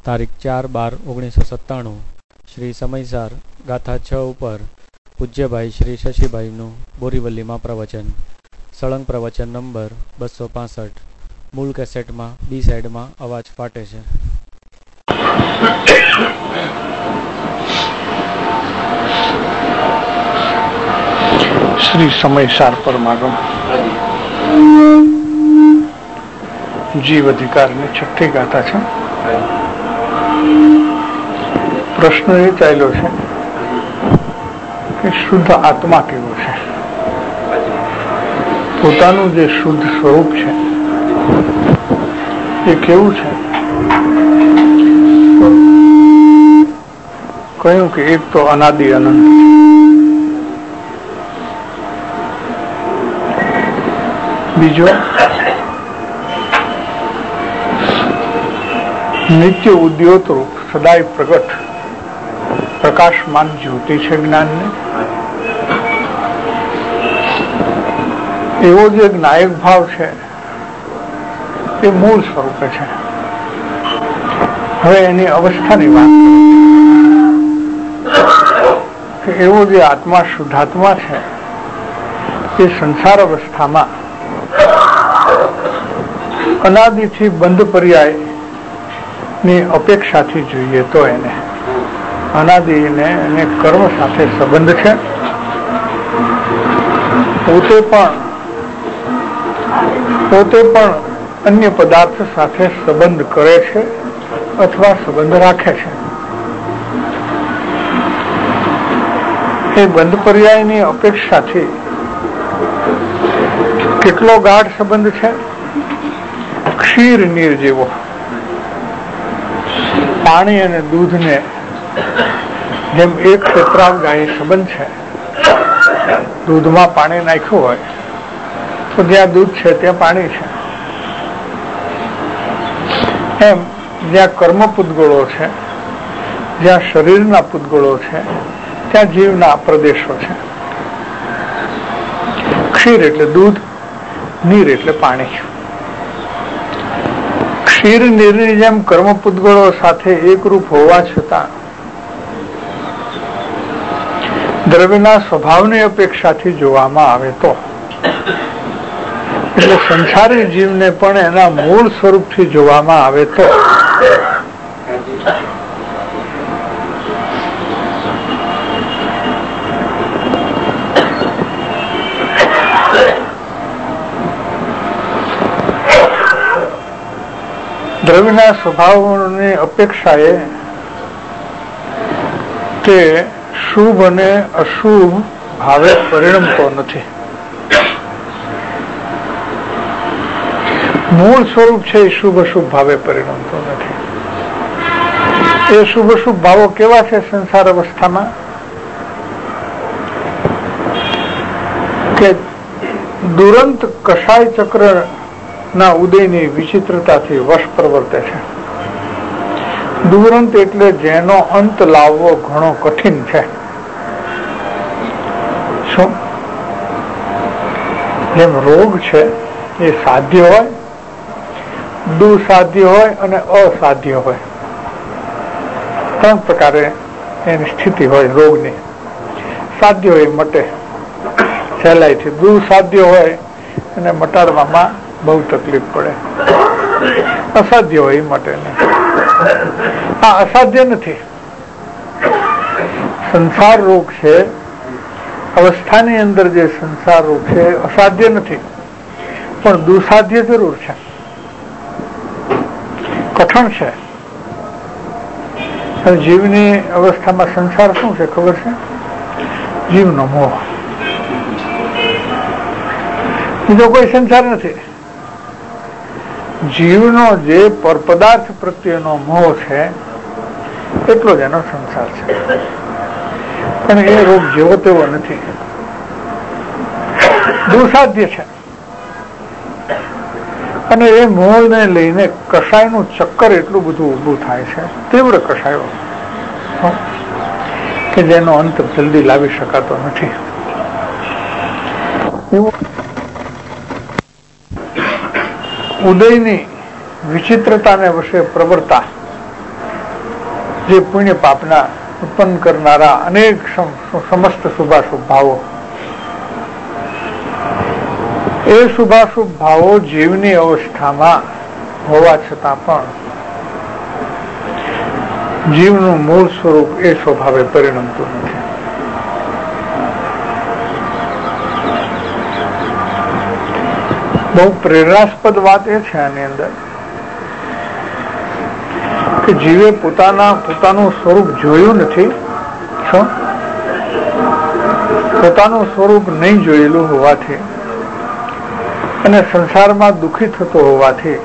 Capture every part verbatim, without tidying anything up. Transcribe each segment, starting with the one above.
તારીખ ચાર બાર ઓગણીસો સત્તાણું શ્રી સમયસાર ગાથા છ ઉપર પૂજ્યભાઈ શ્રી શશીભાઈનું બોરીવલીમાં પ્રવચન. સળંગ પ્રવચન નંબર બસો પાસઠ. મૂળ કેસેટમાં બી સાઈડમાં અવાજ ફાટે છે. શ્રી સમયસાર પરમાગમ જીવ અધિકારની છઠ્ઠી ગાથા છે. પ્રશ્ન એ ચાલ્યો છે કે શુદ્ધ આત્મા કેવો છે, પોતાનું જે શુદ્ધ સ્વરૂપ છે એ કેવું છે. કહ્યું કે એક તો અનાદિ અનંત, બીજો નિત્ય ઉદ્યોત રૂપ સદાય પ્રગટ પ્રકાશમાન જ્યોતિ છે જ્ઞાનને. એવો જે નાયક ભાવ છે એ મૂળ સ્વરૂપે છે. હવે એની અવસ્થાની વાત કે એવો જે આત્મા શુદ્ધાત્મા છે એ સંસાર અવસ્થામાં અનાદિથી બંધ પર્યાય ની અપેક્ષાથી જોઈએ તો એને અનાદિને એને કર્મ સાથે સંબંધ છે. પોતે પણ પોતે પણ અન્ય પદાર્થ સાથે સંબંધ કરે છે અથવા સંબંધ રાખે છે. એ બંધ પર્યાયની અપેક્ષાથી કેટલો ગાઢ સંબંધ છે. ક્ષીર નીર જેવો. પાણી અને દૂધને જેમ એક ક્ષેત્રાવગાહી સંબંધ છે, દૂધમાં પાણી નાખ્યું હોય તો જ્યાં દૂધ છે ત્યાં પાણી છે. એમ જ્યાં કર્મ પૂતગળો છે, જ્યાં શરીરના પૂતગળો છે, ત્યાં જીવના પ્રદેશો છે. ક્ષીર એટલે દૂધ, નીર એટલે પાણી. ક્ષીર નીરની જેમ કર્મ પૂતગળો સાથે એકરૂપ હોવા છતાં દ્રવ્યના સ્વભાવની અપેક્ષાથી જોવામાં આવે તો એટલે સંસારી જીવને પણ એના મૂળ સ્વરૂપથી જોવામાં આવે તો દ્રવ્યના સ્વભાવની અપેક્ષાએ તે શુભ અને અશુભ ભાવે પરિણમતો નથી. મૂળ સ્વરૂપ છે એ શુભ અશુભ ભાવે પરિણમતો નથી. એ શુભ અશુભ ભાવો કેવા છે સંસાર અવસ્થામાં કે દુરંત કષાય ચક્ર ના ઉદયની વિચિત્રતાથી વશ પ્રવર્તે છે. દુરંત એટલે જેનો અંત લાવવો ઘણો કઠિન છે. શું? જેમ રોગ છે એ સાધ્ય હોય, દુસાધ્ય હોય અને અસાધ્ય હોય. ત્રણ પ્રકારે એની સ્થિતિ હોય રોગની. સાધ્ય હોય મટે સહેલાઈથી, દુસાધ્ય હોય અને મટાડવામાં બહુ તકલીફ પડે, અસાધ્ય હોય એ માટે નહીં. આ અસાધ્ય નથી. સંસાર રોગ છે, અવસ્થાની અંદર જે સંસાર રોગ છે અસાધ્ય નથી, પણ દુસાધ્ય જરૂર છે, કઠણ છે. જીવની અવસ્થામાં સંસાર શું છે ખબર છે? જીવનો મોહ. બીજો કોઈ સંસાર નથી. જીવનો જે પરપદાર્થ પ્રત્યેનો મોહ છે એટલો જ એનો સંસાર છે. પણ એ રોગ જેવો તેવો નથી, દુસાધ્ય છે. અને એ મોહને લઈને કષાયનું ચક્કર એટલું બધું ઊભું થાય છે, તીવ્ર કષાયો કે જેનો અંત જલ્દી લાવી શકાતો નથી. ઉદયની વિચિત્રતાને વશે પ્રવર્તા જે પુણ્ય પાપના ઉત્પન્ન કરનારા અનેક સમસ્ત શુભાશુભ ભાવો, એ શુભાશુભ ભાવો જીવની અવસ્થામાં હોવા છતાં પણ જીવનું મૂળ સ્વરૂપ એ સ્વભાવે પરિણમતું નથી. બહુ પ્રેરણાસ્પદ વાત એ છે આની અંદર કે જીવે પોતાના પોતાનું સ્વરૂપ જોયું નથી. શું? પોતાનું સ્વરૂપ નહીં જોયેલું હોવાથી અને સંસારમાં દુઃખી થતો હોવાથી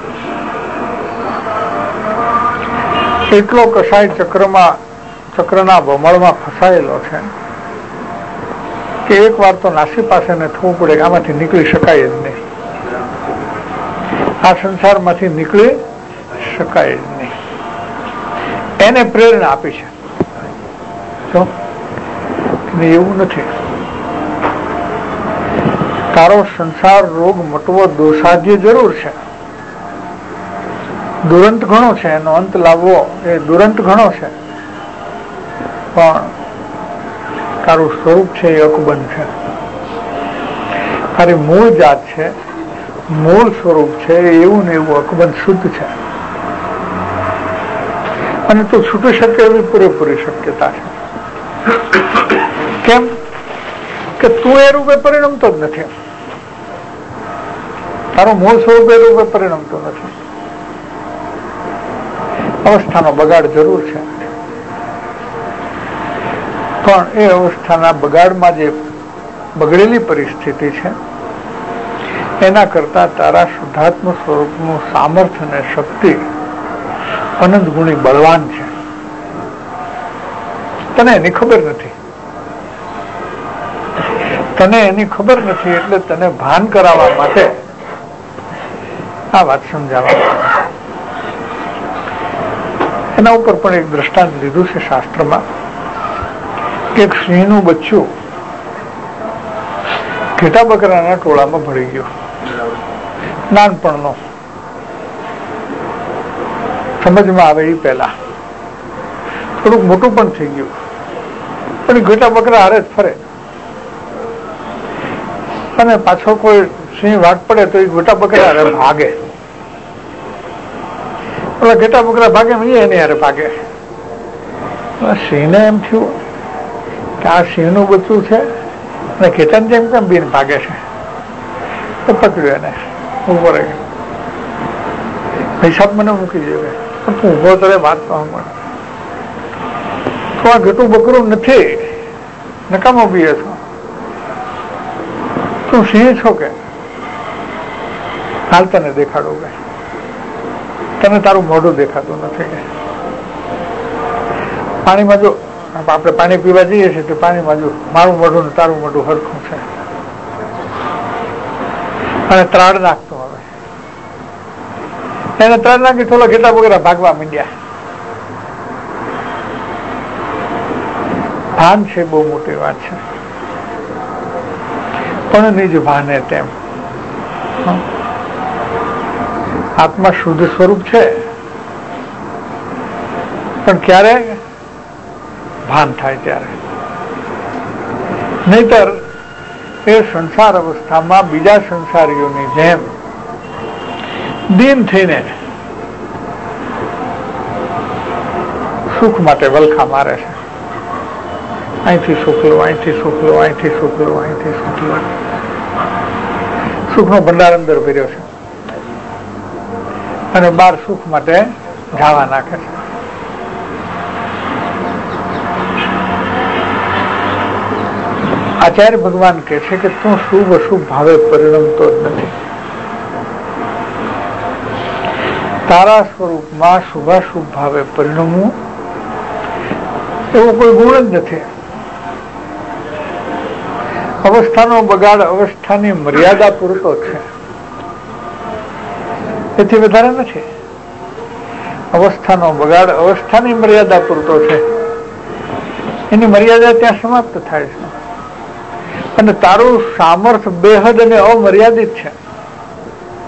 એટલો કસાય ચક્રમાં ચક્રના ભમળમાં ફસાયેલો છે કે એક વાર તો નાસી પાસે થવું પડે, આમાંથી નીકળી શકાય જ નહીં. આ સંસારમાંથી નીકળી શકાય જ નહીં. એને પ્રેરણા આપી છે. શું? એવું નથી. તારો સંસાર રોગ મટવો દોસાધ્ય જરૂર છે, દુરંત ઘણો છે, એનો અંત લાવવો એ દુરંત ઘણો છે, પણ તારું સ્વરૂપ છે એ અકબંધ છે. તારી મૂળ જાત છે, મૂળ સ્વરૂપ છે એવું ને એવું અકબંધ શુદ્ધ છે, અને તું છૂટી શકે એવી પૂરેપૂરી શક્યતા છે. કેમ કે તું એ રૂપે પરિણમતો જ નથી. તારું મૂળ સ્વરૂપ એ રૂપે પરિણમતો નથી. અવસ્થાનો બગાડ જરૂર છે, પણ એ અવસ્થાના બગાડમાં જે બગડેલી પરિસ્થિતિ છે એના કરતા તારા શુદ્ધાત્મ સ્વરૂપનું સામર્થ્ય અને શક્તિ અનંત ગુણી બળવાન છે. તને એની ખબર નથી. તને એની ખબર નથી એટલે તને ભાન કરાવવા માટે આ વાત સમજાવવા. એના ઉપર પણ એક દ્રષ્ટાંત લીધું છે શાસ્ત્રમાં. એક સિંહનું બચ્ચું ઘેટા બકરાના ટોળામાં ભળી ગયું. નાનપણનો, સમજમાં આવે એ પહેલા. થોડુંક મોટું પણ થઈ ગયું, પણ ઘેટા બકરા હારે જ ફરે, અને પાછો કોઈ સિંહ વાટ પડે તો એ ઘેટા બકરા હારે ભાગે. ઓલા ઘેટા બકરા ભાગે એની હારે ભાગે. સિંહને એમ થયું કે આ સિંહનું બચ્ચું છે અને ઘેટાની જેમ કેમ બીન ભાગે છે, તો પકડ્યું એને. ઉભો રહી હિસાબ મને મૂકી દેવે, તું ઉભો કરે વાત મળે તો આ ઘેટું બકરું નથી, નકામો બીએ છો, તું સિંહ છો કે? હાલ તને દેખાડું કે તને તારું મોઢું દેખાતું નથી કે પાણીમાં જો આપણે પાણી પીવા જઈએ છીએ તો પાણીમાં જો મારું મોઢું ને તારું મોઢું હરખું છે, અને ત્રાડ નાખતો હવે એને ત્રાડ નાખી થોડા ઘેટા બકરા ભાગવા માંડ્યા. ભાન છે બહુ મોટી વાત છે, પણ નિજ ભાને તેમ. આત્મા શુદ્ધ સ્વરૂપ છે, પણ ક્યારે ભાન થાય ત્યારે. નહીતર એ સંસાર અવસ્થામાં બીજા સંસારીઓની જેમ દીન થઈને સુખ માટે વલખા મારે છે. અહીંથી સુખ લો, અહીંથી સુખ લો, અહીંથી સુખ લો, અહીંથી સુખ લો. સુખનો ભંડાર અંદર ભર્યો છે અને બાર સુખ માટે ઝાવા નાખે છે. આચાર્ય ભગવાન કહે છે કે તું શુભ અશુભ ભાવે પરિણમતો જ નથી. તારા સ્વરૂપમાં શુભાશુભ ભાવે પરિણમવું એવો કોઈ ગુણ જ નથી. અવસ્થાનો બગાડ અવસ્થાની મર્યાદા પૂરતો છે, એથી વધારે નથી. અવસ્થાનો બગાડ અવસ્થાની મર્યાદા પૂરતો છે, એની મર્યાદા ત્યાં સમાપ્ત થાય છે. અને તારું સામર્થ્ય બેહદ અને અમર્યાદિત છે,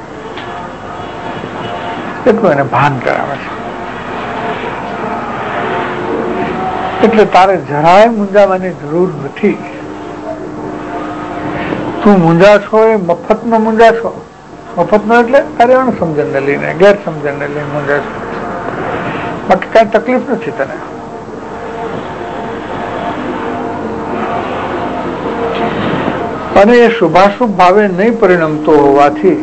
એટલું એને ભાન કરાવે છે. એટલે તારે જરાય મૂંઝાવાની જરૂર નથી. તું મૂંઝા છો એ મફત નો મૂંઝા છો. મફત નો એટલે અરે અણસમજણ ને લઈને, ગેરસમજણ ને લઈને મૂંઝા છો. બાકી કઈ તકલીફ નથી તને. અને એ શુભાશુભ ભાવે નહીં પરિણમતો હોવાથી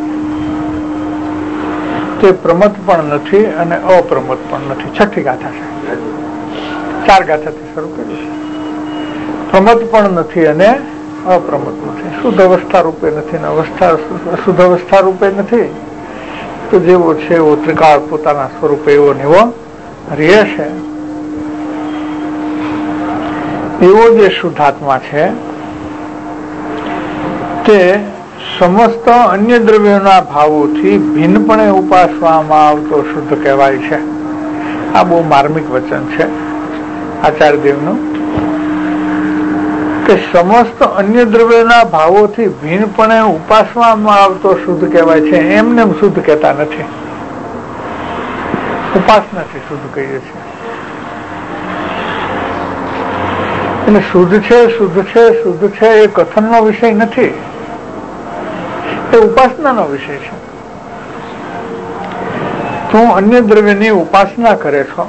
તે પ્રમત પણ નથી અને અપ્રમત પણ નથી. છઠ્ઠી ગાથા છે, ચાર ગાથાથી શરૂ કર્યું છે. પ્રમત પણ નથી અને અપ્રમત નથી. શુદ્ધ અવસ્થા રૂપે નથી ને અવસ્થા અશુદ્ધ અવસ્થા રૂપે નથી. તો જેવો છે એવો ત્રિકાળ પોતાના સ્વરૂપે એવો ને એવો રહે છે. એવો જે શુદ્ધાત્મા છે તે સમસ્ત અન્ય દ્રવ્યોના ભાવોથી ભિન્નપણે ઉપાસવામાં આવતો શુદ્ધ કહેવાય છે. આ બહુ માર્મિક વચન છે આચાર્યદેવનું, કે સમસ્ત અન્ય દ્રવ્યોના ભાવોથી ભિન્નપણે ઉપાસવામાં આવતો શુદ્ધ કહેવાય છે. એમને શુદ્ધ કહેતા નથી, ઉપાસનાથી શુદ્ધ કહીએ છીએ. એટલે શુદ્ધ છે શુદ્ધ છે શુદ્ધ છે એ કથનનો વિષય નથી, એ ઉપાસનાનો વિષય છે. તું અન્ય દ્રવ્યની ઉપાસના કરે છો,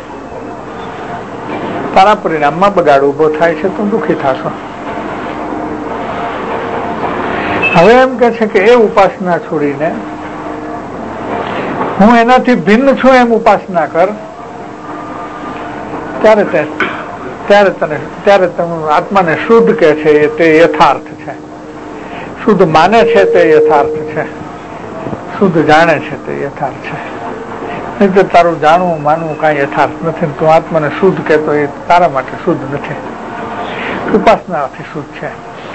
તારા પરિણામમાં બગાડ ઉભો થાય છે, તું દુઃખી થશો. હવે એમ કે છે કે એ ઉપાસના છોડીને હું એનાથી ભિન્ન છું એમ ઉપાસના કર, ત્યારે તે ત્યારે તને ત્યારે તમે આત્માને શુદ્ધ કે છે તે યથાર્થ છે. શુદ્ધ માને છે તે યથાર્થ છે, શુદ્ધ જાણે છે તે યથાર્થ છે. નહીં તો તારું જાણવું માનવું કઈ યથાર્થ નથી. તું આત્માને શુદ્ધ કહેતો એ તારા માટે શુદ્ધ નથી, ઉપાસનાથી શુદ્ધ છે.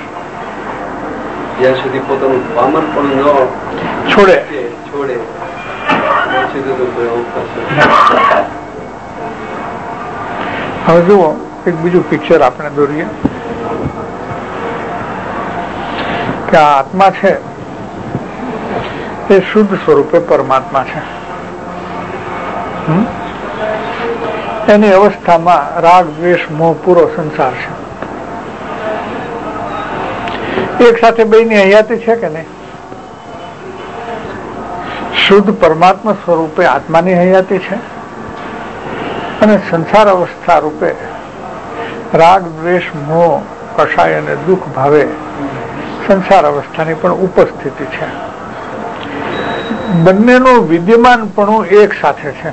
જ્યાં સુધી પોતાનું પામર પણ ન છોડે છોડે હવે જુઓ એક બીજું પિક્ચર આપણે દોરીએ કે આ આત્મા છે એ શુદ્ધ સ્વરૂપે પરમાત્મા છે. એની અવસ્થામાં રાગ દ્વેષ મોહ પૂરો સંસાર છે. એક સાથે બેની હયાતી છે કે નહીં? શુદ્ધ પરમાત્મા સ્વરૂપે આત્માની હયાતી છે અને સંસાર અવસ્થા રૂપે રાગ દ્વેષ મોહ કષાય અને દુઃખ ભાવે સંસાર અવસ્થાની પણ ઉપસ્થિતિ છે. બંનેનું વિદ્યમાનપણું એક સાથે છે.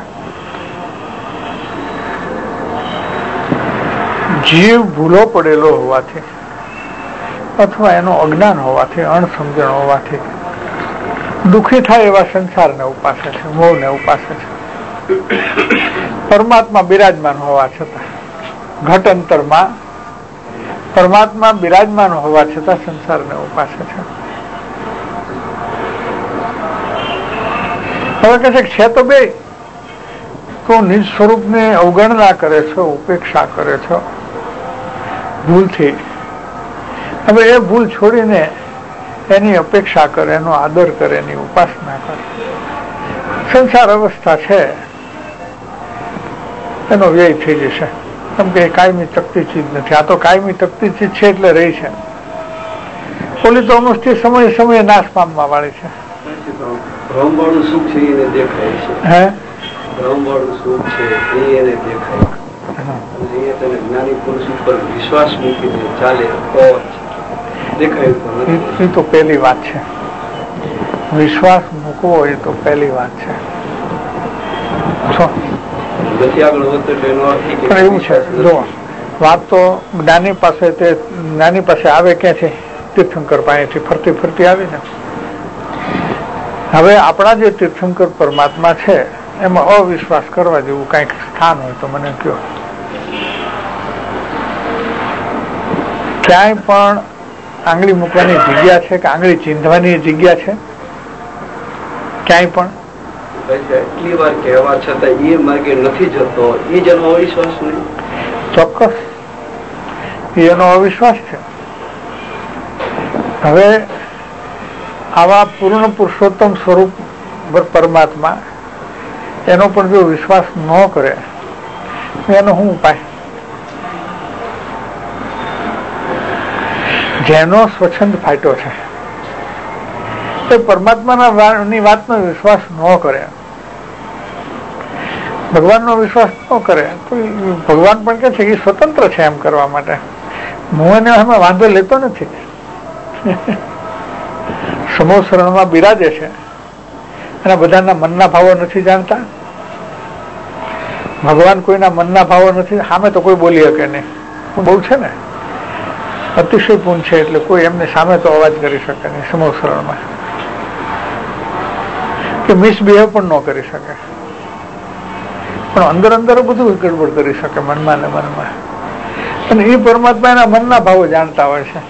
જીવ ભૂલો પડેલો હોવાથી અથવા એનો અજ્ઞાન હોવાથી, અણસમજણ હોવાથી દુઃખી થાય એવા સંસારને ઉપાસે છે, મોહને ઉપાસે છે. પરમાત્મા બિરાજમાન હોવા છતાં, ઘટ અંતરમાં પરમાત્મા બિરાજમાન હોવા છતાં સંસારને ઉપાસે છે. હવે કહે છે છે તો બે, તો નિજ સ્વરૂપને અવગણના કરે છો, ઉપેક્ષા કરે છો ભૂલથી. હવે એ ભૂલ છોડીને એની અપેક્ષા કરે, એનો આદર કરે, એની ઉપાસના કરે. સંસાર અવસ્થા છે એનો વ્યય થઈ જશે, કેમ કે કાયમી તકતી ચીજ નથી. આ તો કાયમી તકતી ચીજ છે એટલે રહી છે. ઓલી તો અમસ્તી સમય સમયે નાશ પામવા વાળી છે. ભ્રમવાળું સુખ છે એને દેખાય છે, હે ભ્રમવાળું સુખ છે એ એને દેખાય. જ્ઞાની પુરુષ ઉપર વિશ્વાસ મૂકીને ચાલે તો દેખાય. એ તો પહેલી વાત છે, વિશ્વાસ મૂકવો એ તો પહેલી વાત છે. પણ એવું છે જો વાત તો જ્ઞાની પાસે તે જ્ઞાની પાસે આવે ક્યાં છે? તીર્થંકર પાસેથી ફરતી ફરતી આવી ને. હવે આપણા જે તીર્થંકર પરમાત્મા છે એમાં અવિશ્વાસ કરવા જેવું કઈક સ્થાન હોય તો મને કહો. ક્યાંય પણ આંગળી મૂકવાની જગ્યા છે કે આંગળી ચીંધવાની જગ્યા છે ક્યાંય પણ? એટલી વાર કહેવા છતાં એ માર્ગે નથી જતો, એ જ એનો અવિશ્વાસ નહીં. ચોક્કસ એનો અવિશ્વાસ છે. હવે આવા પૂર્ણ પુરુષોત્તમ સ્વરૂપ પરમાત્મા એનો પણ જો વિશ્વાસ ન કરે એનો શું ઉપાય? જેનો સ્વચ્છંદ ફાટ્યો છે એ પરમાત્માના ની વાતનો વિશ્વાસ ન કરે, ભગવાનનો વિશ્વાસ ન કરે તો ભગવાન પણ કે છે કે સ્વતંત્ર છે એમ કરવા માટે. હું એને અમે વાંધો લેતો નથી. સમૂહ શરણમાં બિરાજે છે અને બધાના મનના ભાવો નથી જાણતા. ભગવાન કોઈના મનના ભાવો નથી, સામે તો કોઈ બોલી શકે નહીં. બહુ છે ને, અતિશય પૂર્ણ છે એટલે કોઈ એમને સામે તો અવાજ કરી શકે નહીં સમૂહ શરણમાં, કે મિસબિહેવ પણ ન કરી શકે, પણ અંદર અંદર બધું ગડબડ કરી શકે મનમાં ને મનમાં. અને એ પરમાત્મા એના મનના ભાવો જાણતા હોય છે,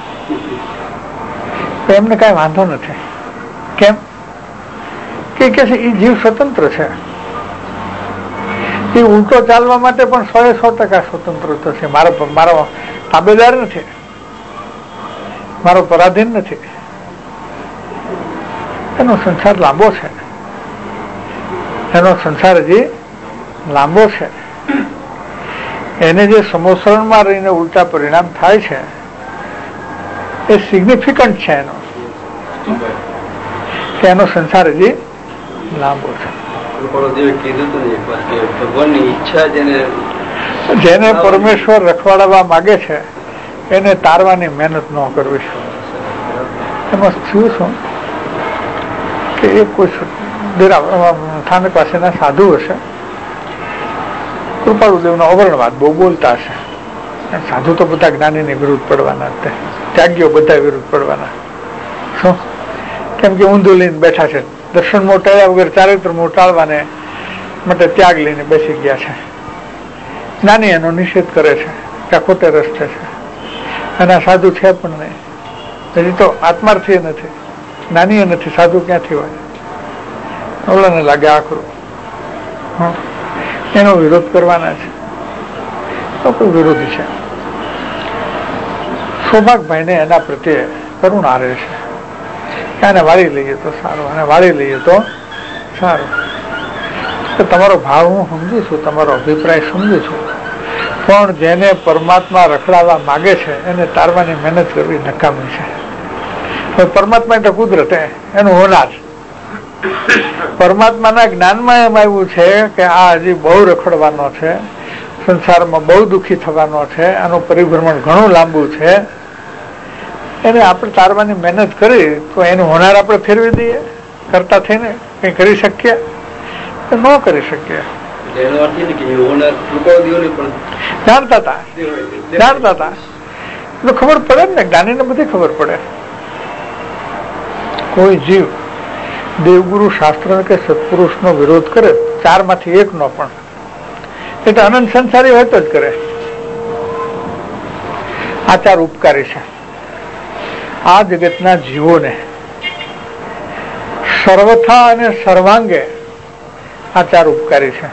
તો એમને કઈ વાંધો નથી. કેમ કે કે છે એ જીવ સ્વતંત્ર છે, એ ઉલટો ચાલવા માટે પણ સો એ સો ટકા સ્વતંત્ર છે. મારો મારો તાબેદાર નથી, મારો પરાધીન નથી. એનો સંસાર લાંબો છે, એનો સંસાર હજી લાંબો છે. એને જે સમોસરણમાં રહીને ઉલટા પરિણામ થાય છે એ સિગ્નિફિકન્ટ છે એનો, કે એનો સંસાર હજી લાંબો છે. જેને પરમેશ્વર રખવાડવા માગે છે એને તારવાની મહેનત ન કરવી. એમાં થયું શું કે એ કોઈ સ્થાનક પાસેના સાધુ હશે, કૃપાળુદેવનો અવર્ણવાદ બહુ બોલતા હશે. સાધુ તો બધા જ્ઞાનીની વિરુદ્ધ પડવાના, ત્યાગીઓ બધા વિરુદ્ધ પડવાના. શું? કેમ કે ઊંધું લઈને બેઠા છે, દર્શન મોટાળ્યા વગર ચારિત્ર મોટાળવાને માટે ત્યાગ લઈને બેસી ગયા છે. જ્ઞાની એનો નિષેધ કરે છે કે આ ખોટે રસ્તે છે, અને આ સાધુ છે પણ નહીં. હજી તો આત્માર્થી નથી, જ્ઞાની નથી, સાધુ ક્યાંથી હોય? ઓલાને લાગે આખરું, એનો વિરોધ કરવાના છે તો કોઈ વિરોધી છે. સૌભાગભાઈને એના પ્રત્યે કરુણા રહે છે કે આને વાળી લઈએ તો સારું, આને વાળી લઈએ તો સારું. તમારો ભાવ હું સમજુ છું, તમારો અભિપ્રાય સમજુ છું, પણ જેને પરમાત્મા રખડાવવા માગે છે એને તારવાની મહેનત કરવી નકામી છે. પરમાત્મા એટલે કુદરત, એનું હોનાર. પરમાત્માના જ્ઞાનમાં એમ આવ્યું છે કે આ હજી બહુ રખડવાનો છે, સંસારમાં બહુ દુઃખી થવાનો છે, આનું પરિભ્રમણ ઘણું લાંબુ છે. એને આપણે તારવાની મહેનત કરી તો એનું હોનાર આપણે ફેરવી દઈએ, કરતા થઈને કઈ કરી શકીએ? ન કરી શકીએ. જાણતા હતા જાણતા હતા એટલે ખબર પડે ને, જ્ઞાનીને બધી ખબર પડે. કોઈ જીવ દેવગુરુ શાસ્ત્ર કે સત્પુરુષનો વિરોધ કરે, ચાર માંથી એક નો પણ, એટલે અનંત સંસારી હોય તો જ કરે. આચાર ઉપકારી છે. આ જગતના જીવોને સર્વથા અને સર્વાંગે આચાર ઉપકારી છે,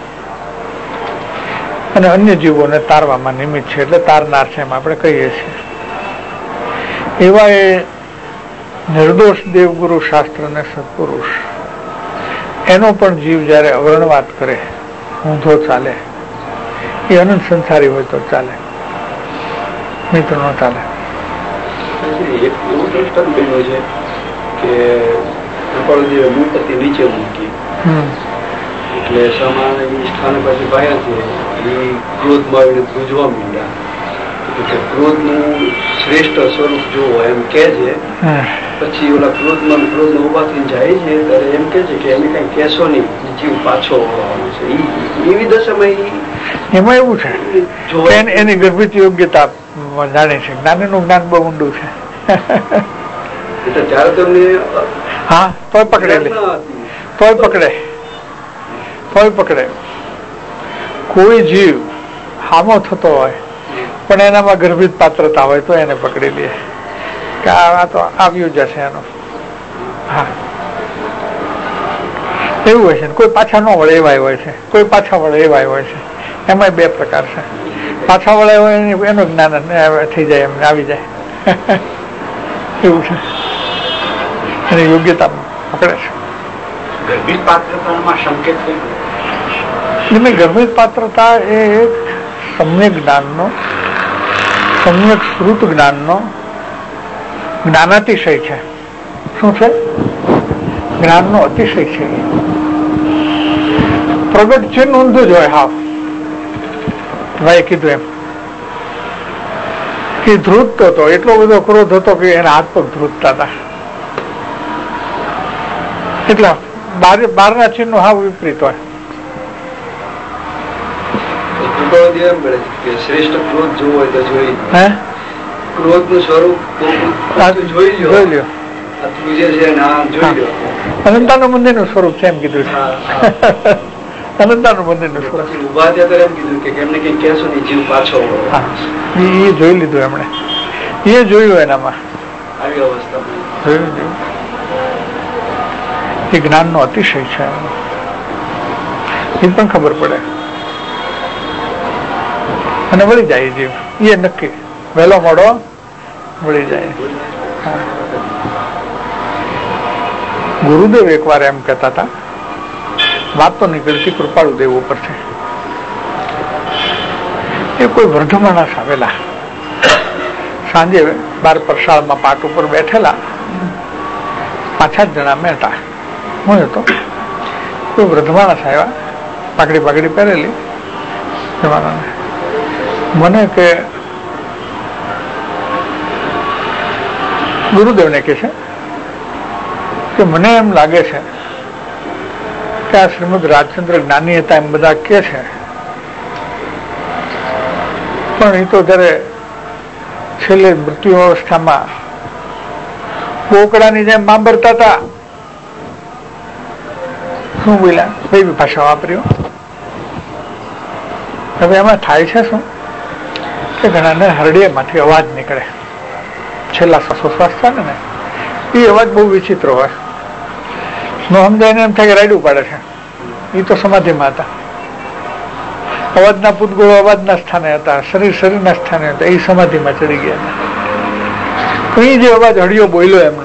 અને અન્ય જીવોને તારવામાં નિમિત્ત છે, એટલે તારનાર છે એમ આપણે કહીએ છીએ. એવા એ નિર્દોષ દેવગુરુ શાસ્ત્ર ને સત્પુરુષ, એનો પણ જીવ જયારે અવર્ણવાદ કરે, ઊંધો ચાલે, એ અનંત સંસારી હોય તો ચાલે, નહીં તો ન ચાલે. એક એવું દ્રષ્ટાંત બન્યું છે કે કૃપાળુદેવે મૂર્તિ નીચે મૂકી, એટલે સમાન સ્થાન પછી બહાર છે એ ક્રોધમાં આવીને ધ્રુજવા માંડ્યા. ક્રોધનું શ્રેષ્ઠ સ્વરૂપ જોવો એમ કે છે. પછી ઓલા ક્રોધમાં ક્રોધ ઉભા થઈને જાય છે ત્યારે એમ કે છે કે એને કઈ કહેશો નહીં, જીવ પાછો હોવાનો છે. એવી દશામાં એમાં એવું છે એની ગર્ભિત યોગ્યતા જાણે છે. જ્ઞાનીનું જ્ઞાન બહુ ઊંડું છે. ત્યારે તમને હા તોય પકડે લે, તોય પકડે તોય પકડે. કોઈ જીવ હામો થતો હોય પણ એનામાં ગર્ભિત પાત્રતા હોય તો એને પકડી લે કે આ તો આવ્યું જશે એનું. હા એવું હોય છે. કોઈ પાછા ન વળે એવા હોય છે, કોઈ પાછા વળે એવા હોય છે. એમાં બે પ્રકાર છે. પાછા વળે હોય એનું જ્ઞાન થઈ જાય, એમને આવી જાય એવું છે. એની યોગ્યતા પકડે છે. ગર્ભિત પાત્રતામાં સંકેત એટલે ગર્ભિત પાત્રતા એ એક સમ્યક જ્ઞાનનો, સમ્યક શ્રુત જ્ઞાનનો જ્ઞાનાતિશય છે. શું છે? જ્ઞાનનો અતિશય છે. પ્રગટ છે ઊંધું જ હોય. હાવ ભાઈ કીધું એમ કે ધ્રુજતો હતો, એટલો બધો ક્રોધ હતો કે એના હાથ પગ ધ્રુજતા હતા. એટલા બહારના ચિહ્નો હાવ વિપરીત હોય. શ્રેષ્ઠ ક્રોધ જોવો હોય તો જોઈ હે ક્રોધ નું સ્વરૂપ જોઈ લ્યો, જોઈ લ્યો. અનંતાનું મંદિર નું સ્વરૂપ છે એમ કીધું છે. અનંતાનું મંદિર નું સ્વરૂપ ઉભા ત્યારે એમ કીધું કે એમને કઈ કહેશો નહીં, જીવ પાછો. એ જોઈ લીધું એમણે, એ જોયું એનામાં આવી અવસ્થા જોયું જોયું. એ જ્ઞાન નો અતિશય છે, એ પણ ખબર પડે અને વળી જાય જીવ. એ નક્કી વહેલો મોડો વળી જાય. ગુરુદેવ એક વાર એમ કહેતા હતા, વાત તો નીકળતી કૃપાળુ દેવ ઉપર છે. એ કોઈ વૃદ્ધ માણસ આવેલા, સાંજે બાર પરસાળમાં પાટ ઉપર બેઠેલા, પાછા જ જણા મેં હતા, હું હતો. કોઈ વૃદ્ધ માણસ આવ્યા, પાઘડી પાઘડી પહેરેલી જવાનાને. મને કે ગુરુદેવને કે છે કે મને એમ લાગે છે કે આ શ્રીમદ રાજચંદ્ર જ્ઞાની હતા એમ બધા કે છે, પણ એ તો જયારે છેલ્લે મૃત્યુ અવસ્થામાં કોકડાની જેમ બાંભરતા હતા. શું બોલ્યા? કઈ ભાષા વાપર્યો? હવે એમાં થાય છે શું કે ઘણાને હરડિયામાંથી અવાજ નીકળે, છેલ્લા શ્વાસોશ્વાસ ચાલે ને એ અવાજ બહુ વિચિત્ર હોય. ન સમજાય ને એમ થાય કે રાયડું પાડે છે. એ તો સમાધિમાં હતા. અવાજના પૂતગોળો અવાજના સ્થાને હતા, શરીર શરીરના સ્થાને હતા, એ સમાધિમાં ચડી ગયા હતા. એ જે અવાજ હળિયો બોલ્યો એમનો,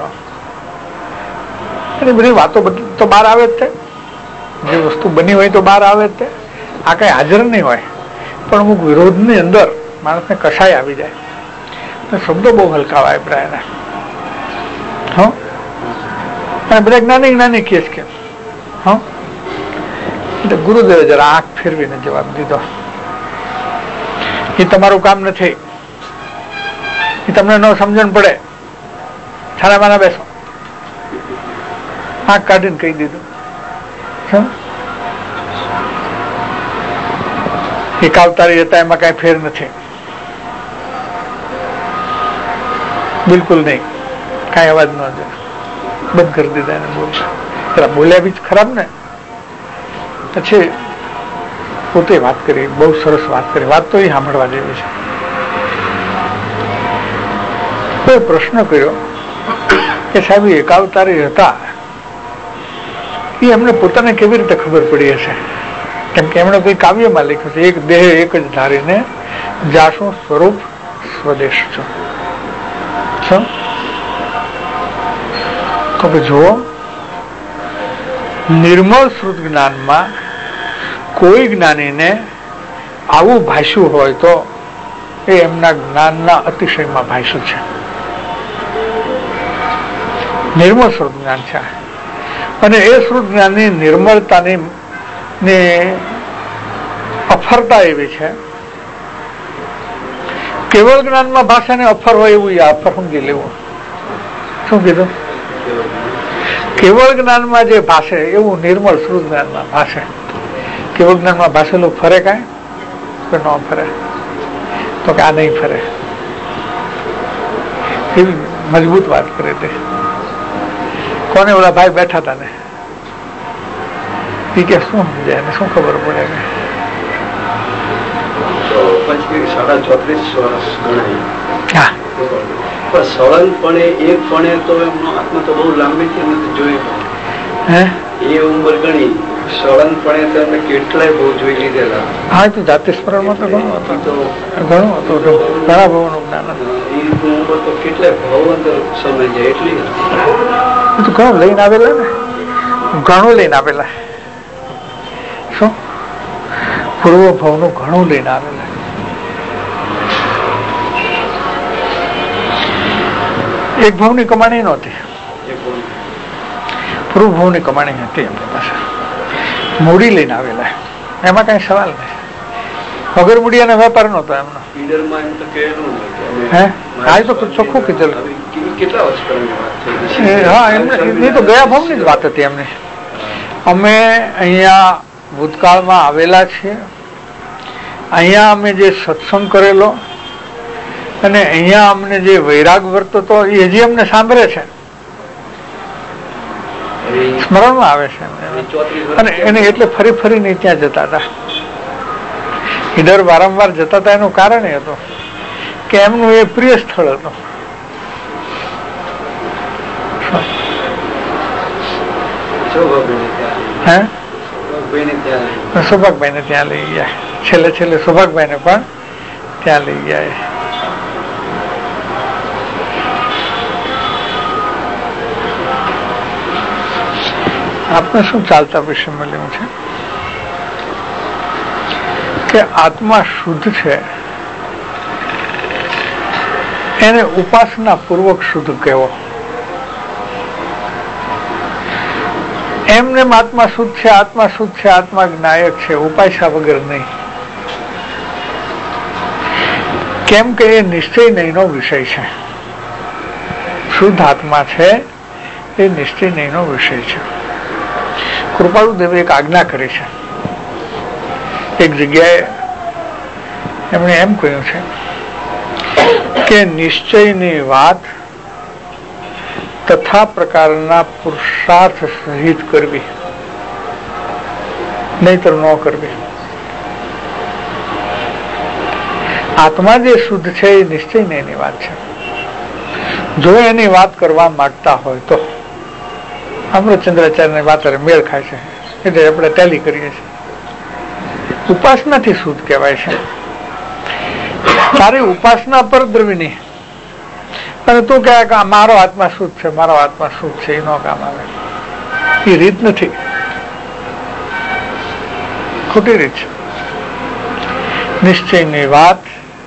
એની બધી વાતો તો બહાર આવે જ તે, જે વસ્તુ બની હોય તો બહાર આવે જ તે. આ કઈ હાજર નહીં હોય, પણ અમુક વિરોધની અંદર માણસને કસાય આવી જાય. શબ્દો બહુ હલકા વાપર્યા એને. હા, બધા જ્ઞાની જ્ઞાની કેસ કે હા. એટલે ગુરુદેવે જરા આંખ ફેરવીને જવાબ દીધો, એ તમારું કામ નથી, એ તમને ન સમજણ પડે, છાના માના બેસો. આંખ કાઢીને કહી દીધું, એ કાવતારી હતા એમાં કઈ ફેર નથી, બિલકુલ નહીં, કઈ અવાજ ન જાય. બંધ કરી દીધા એને બોલતા. પેલા બોલ્યા બી ખરાબ ને. પછી પોતે વાત કરી, બહુ સરસ વાત કરી. વાત તો એ સાંભળવા જેવી છે. કોઈ પ્રશ્ન કર્યો કે સાહેબ એકાવતારી હતા, એ એમને પોતાને કેવી રીતે ખબર પડી હશે? કેમ કે એમણે કોઈ કાવ્યમાં લખ્યું છે, એક દેહ એક જ ધારીને જાશું સ્વરૂપ સ્વદેશ છો. તો કે જુઓ, નિર્મળ શ્રુત જ્ઞાનમાં કોઈ જ્ઞાનીને આવું ભાષ્યું હોય તો એ એમના જ્ઞાનના અતિશયમાં ભાષ્યું છે. નિર્મળ શ્રુત જ્ઞાન છે, અને એ શ્રુત જ્ઞાનની નિર્મળતાની ને અફરતા એવી છે. કેવળ જ્ઞાનમાં ભાષાને અફર હોય એવું આ અફર સમજી લેવું. શું કીધું? કેવળ જ્ઞાનમાં જે ભાષે એવું નિર્મળ શ્રુત જ્ઞાનમાં ભાષે. કેવળ જ્ઞાનમાં ભાષેલું ફરે કાંઈ કે ન ફરે? તો કે આ નહીં ફરે. એવી મજબૂત વાત કરે તે. કોને ઓલા ભાઈ બેઠા હતા ને એ કે શું સમજાય ને શું ખબર પડે કે સાડા ચોત્રીસ વર્ષ ગણાય. હા, પણ સળંગપણે એક પણે તો એમનો આત્મા તો બહુ લાંબીથી નથી જોઈ. હે એ ઉંમર ગણી સળંગપણે તો એમને કેટલાય બહુ જોઈ લીધેલા. હા, તો જાતિ સ્મરણમાં તો ઘણું હતું, ઘણું હતું, ઘણા ભાવનું જ્ઞાન હતું. એ ઉંમર તો કેટલાય ભાવ અંદર સમય જાય એટલી એ તો ઘણું લઈને આવેલા ને, ઘણું લઈને આવેલા. શું પૂર્વ ભાવનું ઘણું લઈને આવેલા. એક ભાવની કમાણી નહોતી, પૂર્વ ભાવની કમાણી હતી એમની પાસે. મૂડી લઈને આવેલા, એમાં કઈ સવાલ નહીં. વગર મૂડીયાનો વેપાર નહોતો એમનો. હે હા, તો ચોખ્ખું કીધેલું. હા, એમને તો ગયા ભાવની જ વાત હતી એમની. અમે અહીંયા ભૂતકાળમાં આવેલા છીએ, અહીંયા અમે જે સત્સંગ કરેલો અને અહીંયા અમને જે વૈરાગ વર્તતો એ હજી અમને સાંભળે છે, સ્મરણમાં આવે છે. અને એને એટલે ફરી ફરીને ત્યાં જતા હતા. ઈડર વારંવાર જતા હતા એનું કારણ એ હતું કે એમનું એ પ્રિય સ્થળ હતું. હે સૌભાગભાઈ ને ત્યાં લઈ ગયા, છેલ્લે છેલ્લે સૌભાગભાઈ ને પણ ત્યાં લઈ ગયા. આપને શું ચાલતા વિશે મળ્યું છે કે આત્મા શુદ્ધ છે એને ઉપાસના પૂર્વક શુદ્ધ કહેવો. એમને આત્મા શુદ્ધ છે, આત્મા શુદ્ધ છે, આત્મા જ્ઞાયક છે, ઉપાસા વગર નહીં. કેમ કે એ નિશ્ચય નહીંનો વિષય છે. શુદ્ધ આત્મા છે એ નિશ્ચય નહીંનો વિષય છે. કૃપાળુ દેવે એક આજ્ઞા કરી છે. એક જગ્યાએ એમણે એમ કહ્યું છે કે નિશ્ચયની વાત તથા પ્રકારના પુરુષાર્થ સહિત કરવી, નહીતર ન કરવી. આત્મા જે શુદ્ધ છે એ નિશ્ચય એની વાત છે. જો એની વાત કરવા માંગતા હોય તો અમૃતચંદ્રાચાર્યની વાત મેળ ખાય છે, એટલે આપણે ટેલી કરીએ છીએ. ઉપાસનાથી શુદ્ધ કહેવાય છે. તારી ઉપાસના પર દ્રવિની અને તું કહે કે મારો આત્મા શુદ્ધ છે, મારો આત્મા શુદ્ધ છે, એ નો કામ આવે. એ રીત નથી, ખોટી રીત છે. નિશ્ચયની વાત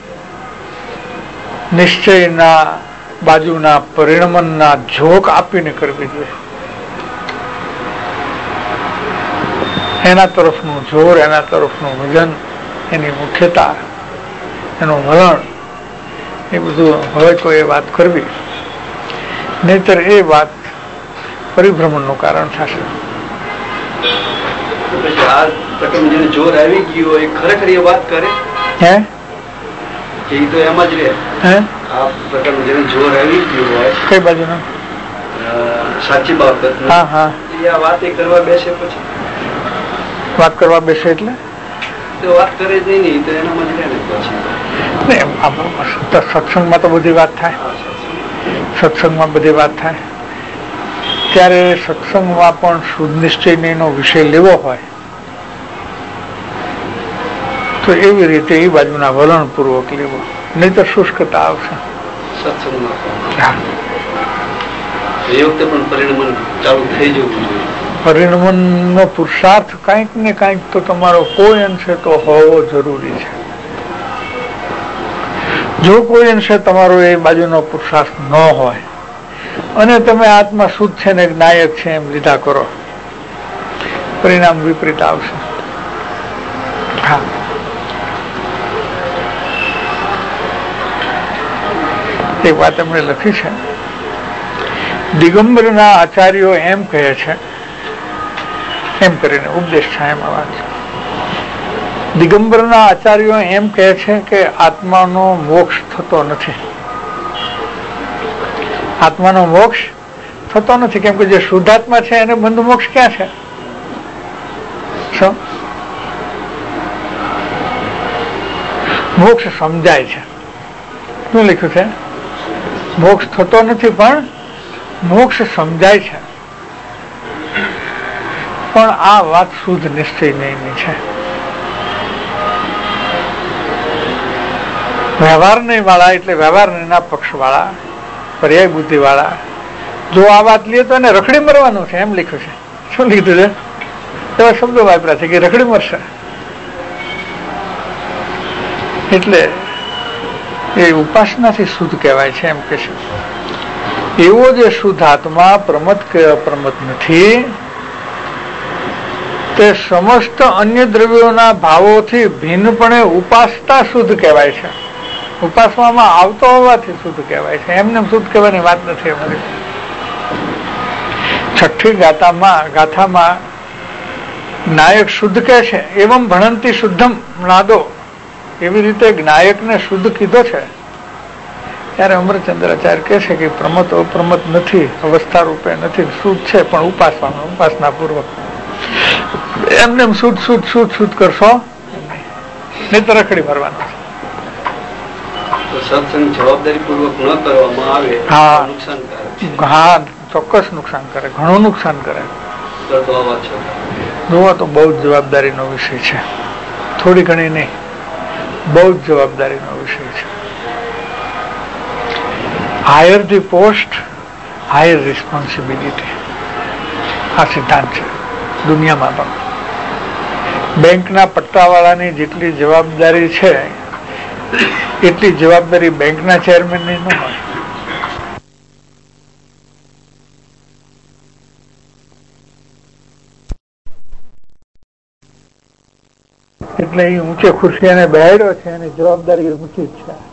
નિશ્ચયના બાજુના પરિણમનના ઝોક આપીને કરવી જોઈએ. એના તરફનું જોર, એના તરફનું વજન, એની મુખ્યતા, એનું વલણ, એ બધું હોય તો એ વાત કરવી, નહીતર એ વાત પરિભ્રમણનું કારણ થશે. જોર આવી ગયું હોય ખરેખર એ વાત કરે હે એ તો એમ જ રહે. હે આ પ્રકારનું જેને જોર આવી ગયું હોય કઈ બાજુનું સાચી બાબત, હા હા, એ આ વાત એ કરવા બેસે પછી વાત કરવા બેસે એટલે વાત કરે જ નહીં, તો એનામાં જ રહે ને પછી. સત્સંગમાં તો બધી વાત થાય, સત્સંગમાં બધી વાત થાય. ત્યારે સત્સંગમાં પણ શુદ્ધ નિશ્ચયનો વિષય લેવો હોય તો એવી રીતે એ બાજુના વલણ પૂર્વક લેવો, નહીં તો શુષ્કતા આવશે સત્સંગમાં. એ વખતે પણ પરિણમન ચાલુ થઈ જવું જોઈએ. પરિણમન નો પુરુષાર્થ કંઈક ને કંઈક તો તમારો કોઈ અંશે તો હોવો જરૂરી છે. જો કોઈ અંશે તમારો એ બાજુનો પુરુષાર્થ ન હોય અને તમે આત્મા શુદ્ધ છે ને નાયક છે એમ લીધા કરો, પરિણામ વિપરીત આવશે. હા, એક વાત એમણે લખી છે. દિગંબરના આચાર્યો એમ કહે છે, એમ કરીને ઉપદેશ થાય એમાં વાત. દિગંબરના આચાર્યો એમ કહે છે કે આત્માનો મોક્ષ થતો નથી. આત્માનો મોક્ષ થતો નથી કેમ કે જે શુદ્ધાત્મા છે એને બંધ મોક્ષ ક્યાં છે? મોક્ષ સમજાય છે. શું લખ્યું છે? મોક્ષ થતો નથી પણ મોક્ષ સમજાય છે. પણ આ વાત શુદ્ધ નિશ્ચય નહીં છે. વ્યવહાર નહીં વાળા એટલે વ્યવહાર ના પક્ષ વાળા, પર્યાય બુદ્ધિ વાળા જો આ વાત લે તો એને રખડી મરવાનું છે એમ લખ્યું છે. શું લીધું છે? એવા શબ્દો વાપર્યા છે કે રખડી મરશે. એટલે એ ઉપાસનાથી શુદ્ધ કહેવાય છે એમ કે છે. એવો જે શુદ્ધ આત્મા પ્રમત કે અપ્રમત નથી, તે સમસ્ત અન્ય દ્રવ્યોના ભાવોથી ભિન્નપણે ઉપાસતા શુદ્ધ કહેવાય છે. ઉપાસવામાં આવતો હોવાથી શુદ્ધ કહેવાય છે, એમને શુદ્ધ કહેવાની વાત નથી અમારી. છઠ્ઠી ગાથામાં ગાથામાં નાયક શુદ્ધ કહે છે, એવમ ભણંતી શુદ્ધમ નાદો, એવી રીતે નાયકને શુદ્ધ કીધો છે. ત્યારે અમરચંદ્રાચાર્ય કહે છે કે પ્રમત અપ્રમત નથી, અવસ્થા રૂપે નથી, શુદ્ધ છે પણ ઉપાસવામાં ઉપાસના પૂર્વક. એમને શુદ્ધ શુદ્ધ શુદ્ધ શુદ્ધ કરશો નહીં તો રખડી મારવાનું. સત્સંગ જવાબદારી પૂર્વક ન કરવામાં આવે, હા નુકસાનકારક. હા, ચોક્કસ નુકસાન કરે, ઘણું નુકસાન કરે. જોવા તો બહુ જ જવાબદારીનો વિષય છે, થોડી ઘણી નહીં, બહુ જ જવાબદારીનો વિષય છે. Higher the post higher responsibility, આ સિદ્ધાંત છે દુનિયામાં પણ. બેંકના પટ્ટાવાળાની જેટલી જવાબદારી છે એટલી જવાબદારી બેંકના ચેરમેનની ન હોય. એટલે એ ઊંચે ખુરશી એને બેહાડ્યો છે, એની જવાબદારી ઊંચી જ છે.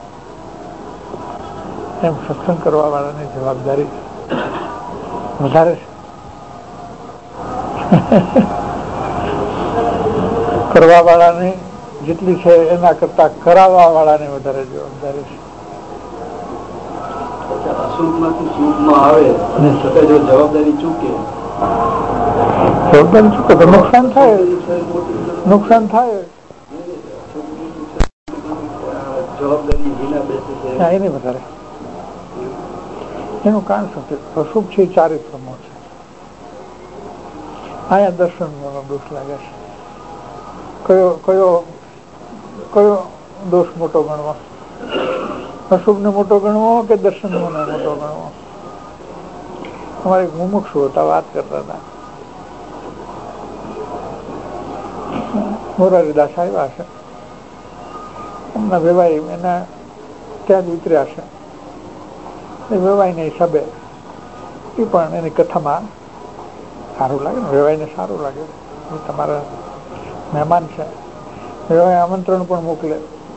એમ સત્સંગ કરવા વાળાની જવાબદારી વધારે છે. કરવા વાળાની જેટલી છે એના કરતા કરાવવા વાળાની વધારે જવાબદારી છે. અશુભમાંથી શુભમાં આવે અને છતાં જો જવાબદારી ચૂકે, જવાબદારી ચૂકે તો નુકસાન થાય, નુકસાન થાય. જવાબદારી વિના બેસે છે એની વધારે. એનું કારણ શું છે? અશુભ છે, ચારિત્રમો છે. અહીંયા દર્શન દોષ લાગે છે. કયો કયો કયો દોષ મોટો ગણવો? અશુભ ને મોટો ગણવો કે દર્શન ને મોટો ગણવો? અમારે એક મુમુક્ષુ હતા, વાત કરતા હતા. મોરારીદાસ આવ્યા છે, એમના વેવાઈ એના ત્યાં જ ઉતર્યા છે. એ વેવાઈને હિસાબે એ પણ એની કથામાં સારું લાગે ને, વેવાઈને સારું લાગે, તમારા મહેમાન છે, વેવાઈ આમંત્રણ પણ મોકલે.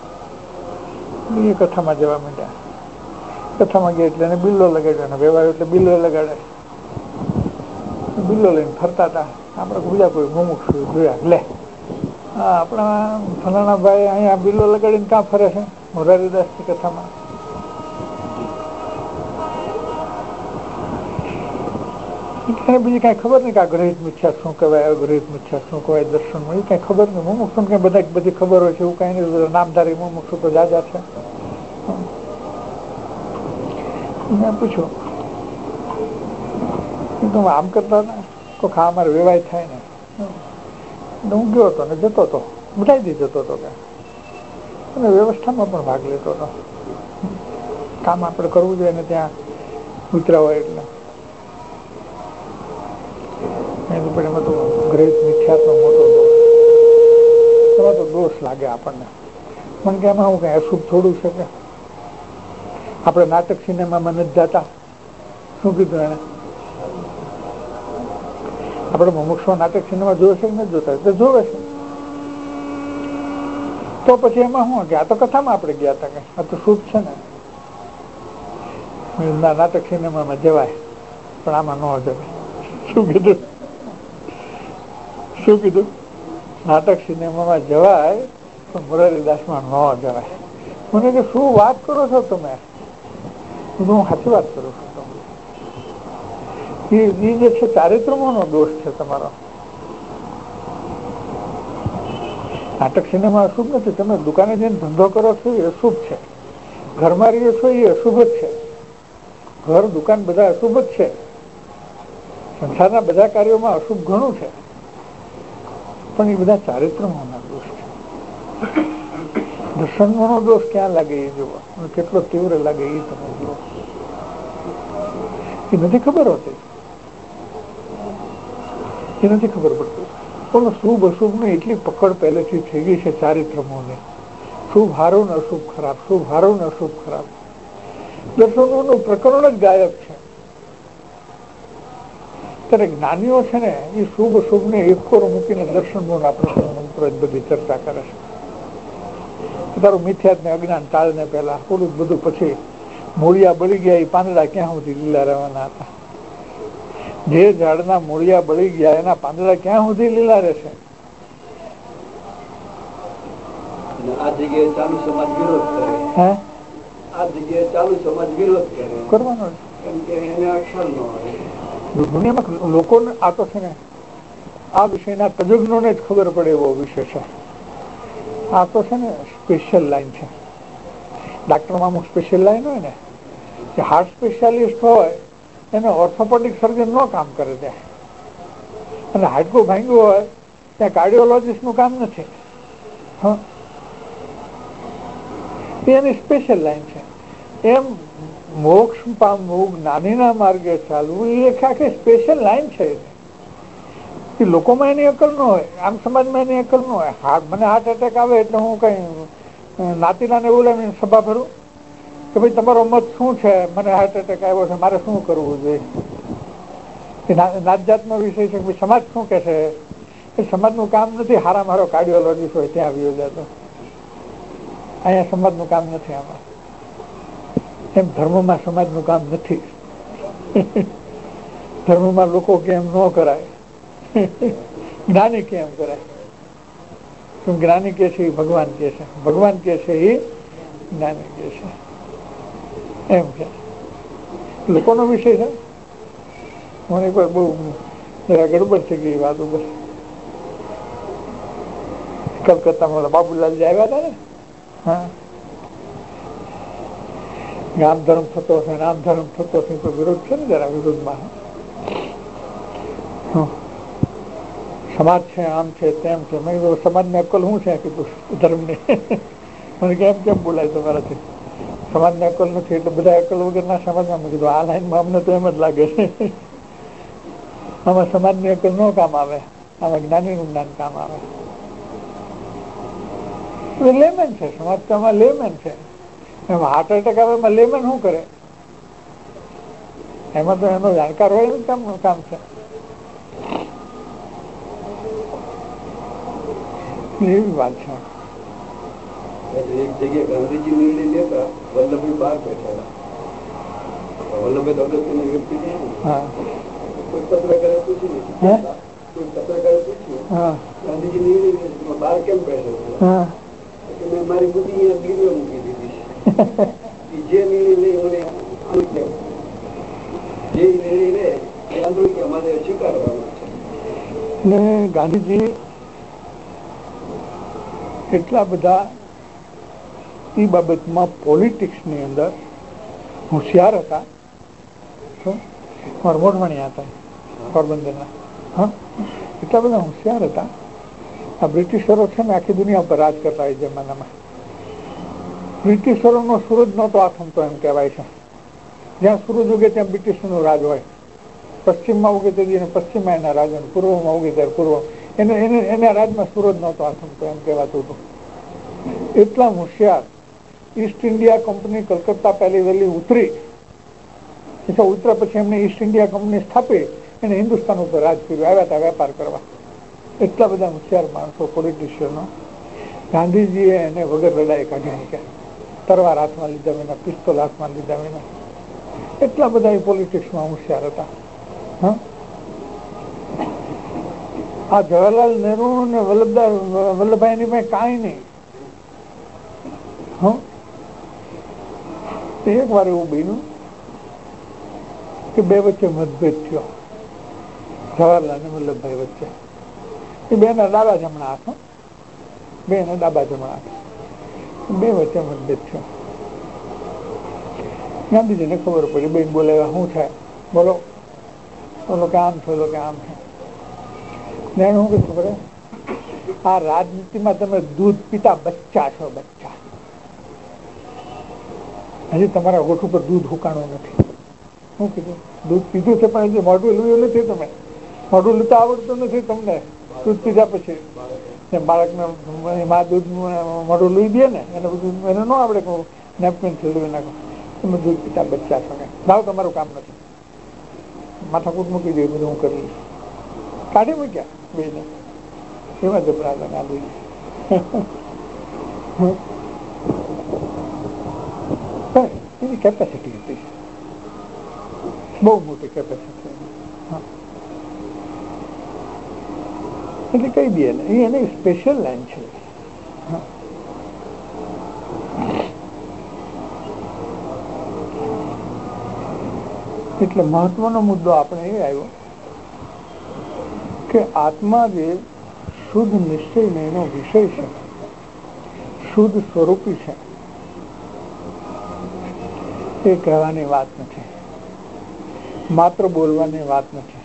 એ કથામાં જવા માંડ્યા. કથામાં ગયા એટલે એને બિલ્લો લગાડ્યો, ને વેવાય એટલે બિલ્લો લગાડે. બિલ્લો લઈને ફરતા હતા. આપણે બીજા કોઈ મુમુક્ષુ જોયા, લે હા આપણા ફલાણા ભાઈ અહીંયા બિલ્લો લગાડીને ક્યાં ફરે છે? મોરારીદાસની કથામાં. બીજી કઈ ખબર નહીં કે આ ગ્રહિત મિથ્યા શું કહેવાય, અગ્રહિત મિથ્યા શું કહેવાય, દર્શન એ કઈ ખબર નહીં. મુમુક્ષુ કઈ બધા બધી ખબર હોય છે એવું કઈ નહીં. નામધારી મુમુક્ષુ તો જાજા છે. મેં પૂછ્યું તમે આમ કરતા હતા? કોઈ ખા અમારે વેવાય થાય ને. હું ગયો હતો ને જતો હતો, બધાથી જતો હતો કે અને વ્યવસ્થામાં પણ ભાગ લેતો હતો. કામ આપણે કરવું જોઈએ ને ત્યાં ઉતરા હોય એટલે. એમાં તો ગ્રેટ મિથ્યાત્વ મોટો દોષ, એમાં તો દોષ લાગે આપણને. મને કે એમાં હું કઈ અશુભ થોડું છે કે? આપણે નાટક સિનેમામાં નથી જતા. શું કીધું એને? આપણે મુમુક્ષુ નાટક સિનેમા જોવે છે કે નથી જોતા? તો જોવે છે. તો પછી એમાં શું કે આ તો કથામાં આપણે ગયા હતા કે આ તો શુભ છે ને, નાટક સિનેમામાં જવાય પણ આમાં ન જવાય. શું કીધું? શું કીધું? નાટક સિનેમામાં જવાય પણ મોરારીદાસમાં ન જવાય. મને કે શું વાત કરો છો તમે? હું સાચી વાત કરું છું. એ જે છે ચારિત્રમોનો દોષ છે તમારો. નાટક સિનેમા અશુભ નથી. તમે દુકાને જઈને ધંધો કરો છો એ અશુભ છે. ઘરમાં રહ્યો છો એ અશુભ જ છે. ઘર દુકાન બધા અશુભ જ છે. સંસારના બધા કાર્યોમાં અશુભ ઘણું છે, પણ એ બધા ચારિત્રમોના દોષ છે. દર્શનનો દોષ ક્યાં લાગે એ જુઓ, કેટલો તીવ્ર લાગે એ તમે જુઓ. એ નથી ખબર હોતી, એ નથી ખબર પડતી. પણ શુભ અશુભ ને એટલી પકડ પહેલેથી થઈ ગઈ છે ચારિત્રમોને. શુભ હારું ને અશુભ ખરાબ, શુભ હારું ને અશુભ ખરાબ. દર્શનોનું પ્રકરણ જ ગાયબ છે. ત્યારે જ્ઞાનીઓ છે ને એ શુભ શુભ ને એકોર મૂકીને દર્શનોના પ્રકરણ ઉપર જ બધી ચર્ચા કરે છે. તારું મિથ્યાત ને અજ્ઞાન ટાળ ને પેલા થોડું બધું પછી મૂળિયા બળી ગયા એ પાંદડા ક્યાં સુધી લીલા રહેવાના હતા? જે ઝાડના મૂળિયા બળી ગયા એના પાંદડા ક્યાં સુધી લીલા રહેશે? આ જગ્યાએ ચાલુ સમાજ વિરોધ કરે. હે આ જગ્યાએ ચાલુ સમાજ વિરોધ કરે કરવાનો કેમ કે એને અક્ષર ન હોય. દુનિયામાં લોકોને આ તો છે ને આ વિષયના તજજ્ઞોને જ ખબર પડે એવો વિષય છે. આ તો છે ને સ્પેશિયલ લાઈન છે. ડાક્ટરમાં અમુક સ્પેશિયલ લાઈન હોય ને, કે હાર્ટ સ્પેશિયાલિસ્ટ હોય એને ઓર્થોપેડિક સર્જન ન કામ કરે ત્યાં, અને હાડકું ભાંગ્યું હોય ત્યાં કાર્ડિયોલોજીસ્ટનું કામ નથી. હા, એની સ્પેશિયલ લાઈન છે. એમ મોક્ષ પામવું, જ્ઞાનીના માર્ગે ચાલવું એ એક આખી સ્પેશિયલ લાઈન છે. એ લોકોમાં એની અકલ ન હોય, આમ સમાજમાં એની અકલ ન હોય. હાર્ટ મને હાર્ટ એટેક આવે એટલે હું કઈ નાતીલાને બોલાવીને સભા ભરું કે ભાઈ તમારો મત શું છે, મને હાર્ટ એટેક આવ્યો છે, મારે શું કરવું જોઈએ? નાત જાતનો વિષય છે કે સમાજ શું કે છે, એ સમાજનું કામ નથી. હારા મારો કાર્ડિયોલોજીસ્ટ હોય ત્યાં આવ્યો જતો, અહીંયા સમાજનું કામ નથી. આમાં એમ ધર્મમાં સમાજનું કામ નથી. ધર્મમાં લોકો કેમ ન કરાય, જ્ઞાની કેમ કરાય? જ્ઞાની કે છે એ ભગવાન કે છે, ભગવાન કે છે એ જ્ઞાની કે છે. એમ છે લોકોનો વિષય છે. મને એક વાર બહુ જરા ગડબડ થઈ ગઈ વાત ઉપર. કલકત્તામાં બાબુલાલ જે આવ્યા હતા ને, હા, આમ ધર્મ થતો હશે ને આમ ધર્મ થતો હશે તો વિરોધ છે ને જરા વિરોધમાં. સમાજ છે, આમ છે, તેમ છે. મેં કીધું સમાજની અક્કલ શું છે કીધું ધર્મની? મને કેમ કેમ બોલાય તમારાથી? સમાજની અક્કલ નથી એટલે બધા અક્કલ વગરના સમાજમાં. મેં કીધું આ લાઈનમાં અમને તો એમ જ લાગે છે. આમાં સમાજની અક્કલ ન કામ આવે, આમાં જ્ઞાનીનું જ્ઞાન કામ આવે. લેમેન છે સમાજ, તો આમાં લેમેન છે. એમાં હાર્ટ એટેક આવે એમાં લેમેન શું કરે? એમાં તો એનો જાણકાર હોય એનું કામ કામ છે. એવી વાત છે. એક જગ્યાએ ગાંધીજી નિર્ણય લેતા વલ્લભભાઈ બહાર બેઠેલા. વલ્લભભાઈ અગત્યની વ્યક્તિ છે. કોઈ પત્રકારે પૂછ્યું કોઈ પત્રકારે પૂછ્યું ગાંધીજી નિર્ણય બહાર કેમ બેઠે? મેં મારી બુદ્ધિ અહીંયા ગીરવે મૂકી દીધી. જે નિર્ણય લે મને આનું કેમ, જે નિર્ણય લે એ આંદોલન કે અમારે સ્વીકારવાનો છે. ને ગાંધીજી એટલા બધા એ બાબતમાં પોલિટિક્સની અંદર હોશિયાર હતા. મારા મોટવાણી હતા પોરબંદરના. હા, એટલા બધા હોશિયાર હતા. આ બ્રિટિશરો છે ને આખી દુનિયા પર રાજ કરતા એ જમાનામાં. બ્રિટિશરોનો સૂરજ નહોતો આથમતો એમ કહેવાય છે. જ્યાં સૂરજ ઉગે ત્યાં બ્રિટિશનું રાજ હોય. પશ્ચિમમાં ઉગે તો પશ્ચિમમાં એના રાજ હોય, પૂર્વમાં ઉગે ત્યારે પૂર્વ એને એને એના રાજમાં સૂરજ નહોતો આથમતો એમ કહેવાતું હતું. એટલા હોશિયાર. ઈસ્ટ ઇન્ડિયા કંપની કલકત્તા પહેલી વહેલી ઉતરી, ઉતર્યા પછી એમને ઈસ્ટ ઇન્ડિયા કંપની સ્થાપી, એને હિન્દુસ્તાન ઉપર રાજ કર્યું. આવ્યા હતા વેપાર કરવા. એટલા બધા હોશિયાર માણસો, પોલિટિશિયનો. ગાંધીજીએ એને વગર લડાઈ કાઢી મૂક્યા. તરવાર હાથમાં લીધા વિના, પિસ્તોલ હાથમાં લીધા વિના. એટલા બધા એ પોલિટિક્સમાં હોશિયાર હતા. હા, આ જવાહરલાલ નહેરુ ને વલ્લભભાઈ વલ્લભભાઈની પાસે કાંઈ નહીં. હા, એક વાર એવું બન્યું કે બે વચ્ચે મતભેદ થયો, જવાહરલાલ અને વલ્લભભાઈ વચ્ચે. એ બે ના ડાબા જમણા હાથ, બે ના ડાબા જમણા હાથ, બે વચ્ચે મતભેદ થયો. ગાંધીજીને ખબર પડી. બેન બોલે શું છે? બોલો બોલો કે આમ છે, કે આમ છે. ને શું કીધું ખબર? આ રાજનીતિમાં તમે દૂધ પીતા બચ્ચા છો, બચ્ચા. હજી તમારા હોઠ ઉપર દૂધ હુકાણું નથી. શું કીધું? દૂધ પીધું છે પણ હજી મોઢું લૂયું નથી. તમે મોઢું લૂતા આવડતું નથી તમને. દૂધ પીધા પછી બાળકને મા દૂધ મોઢું લૂઈ દે ને, એને બધું એને ન આવડે કે નેપકિન થી લૂઈ નાખો. તમે દૂધ પીતા બચ્ચા છો ને, જાઓ તમારું કામ નથી, માથાકૂટ મૂકી દે, બધું હું કરી કાઢી મૂક્યા બે ને એમાં જબરા ના દઈએ. એની કેપેસિટી હતી, બહુ મોટી કેપેસિટી. એટલે કઈ દે ને એની સ્પેશિયલ લાઈન છે. એટલે મહત્વનો મુદ્દો આપણે એ આવ્યો કે આત્મા જે શુદ્ધ નિશ્ચય એનો વિષય છે, શુદ્ધ સ્વરૂપી છે, એ કહેવાની વાત નથી, માત્ર બોલવાની વાત નથી,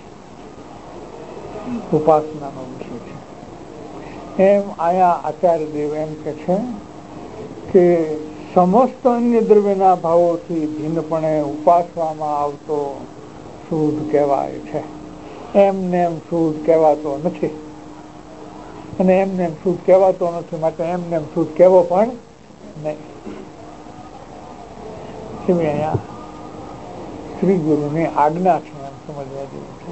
ઉપાસનાનો વિષય છે. એમ આયા આચાર્ય દેવ એમ કે છે કે સમસ્ત અન્ય દ્રવ્યના ભાવોથી ભિન્નપણે ઉપાસવામાં આવતો શુદ્ધ કહેવાય છે. એમને એમ શુદ્ધ કહેવાતો નથી, અને એમને એમ શુદ્ધ કહેવાતો નથી, માટે એમને એમ શુદ્ધ કહેવો પણ નહીં. એવી અહીંયા શ્રી ગુરુની આજ્ઞા છે, એમ સમજવા જેવું છે.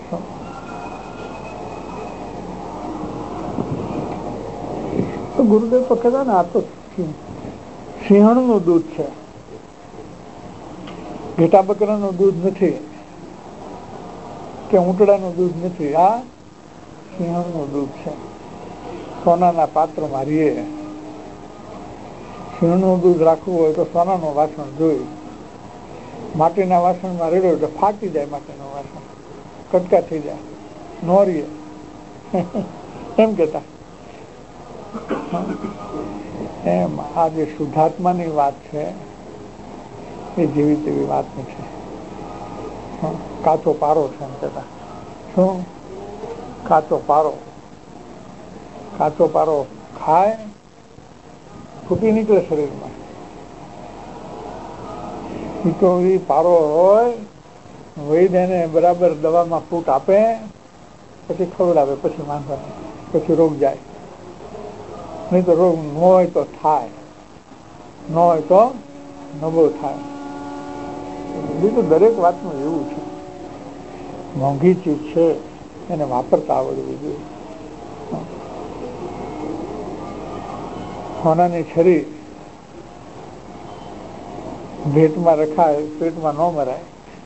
ગુરુદેવ તો કહેતા ને આ તો સિંહણ નું દૂધ છે, ઘેટા બકરાનું દૂધ નથી કે ઊંટડાનું દૂધ નથી, આ સિંહણ નું દૂધ છે. સોનાના પાત્રમાં રીએ, સિંહણ નું દૂધ રાખવું હોય તો સોનાનું વાસણ જોઈ, માટીના વાસણમાં રેડો તો ફાટી જાય, માટીનું વાસણ કટકા થઈ જાય, નો રીએ એમ કેતા. એમ આ જે શુદ્ધાત્માની વાત છે એ જેવી તેવી વાત નથી. કાચો પારો છે એમ કેતા. શું કાચો પારો? કાચો પારો ખાય ફૂટી નીકળે શરીરમાં. એ તો એ પારો હોય વૈદ્ય એને બરાબર દવામાં ફૂટ આપે, પછી ખવડાવે, પછી વાંધો નહીં, પછી રોગ જાય. નહીં તો રોગ ન હોય તો થાય, ન હોય તો નબળો થાય. બીજું દરેક વાતનું એવું છે, મોંઘી ચીજ છે એને વાપરતા આવડવી જોઈએ. સોનાની છરી ભેટમાં રખાય, પેટમાં ન મરાય.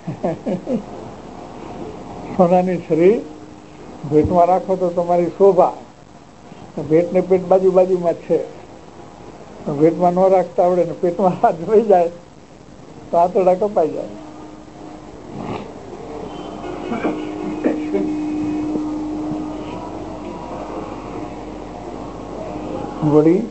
સોનાની છરી ભેટમાં રાખો તો તમારી શોભા, ભેટ ને પેટ બાજુ બાજુમાં છે, ભેટમાં ન રાખતા આવડે ને પેટમાં હાથ વહી જાય તો આંતરડા કપાઈ જાય. વળી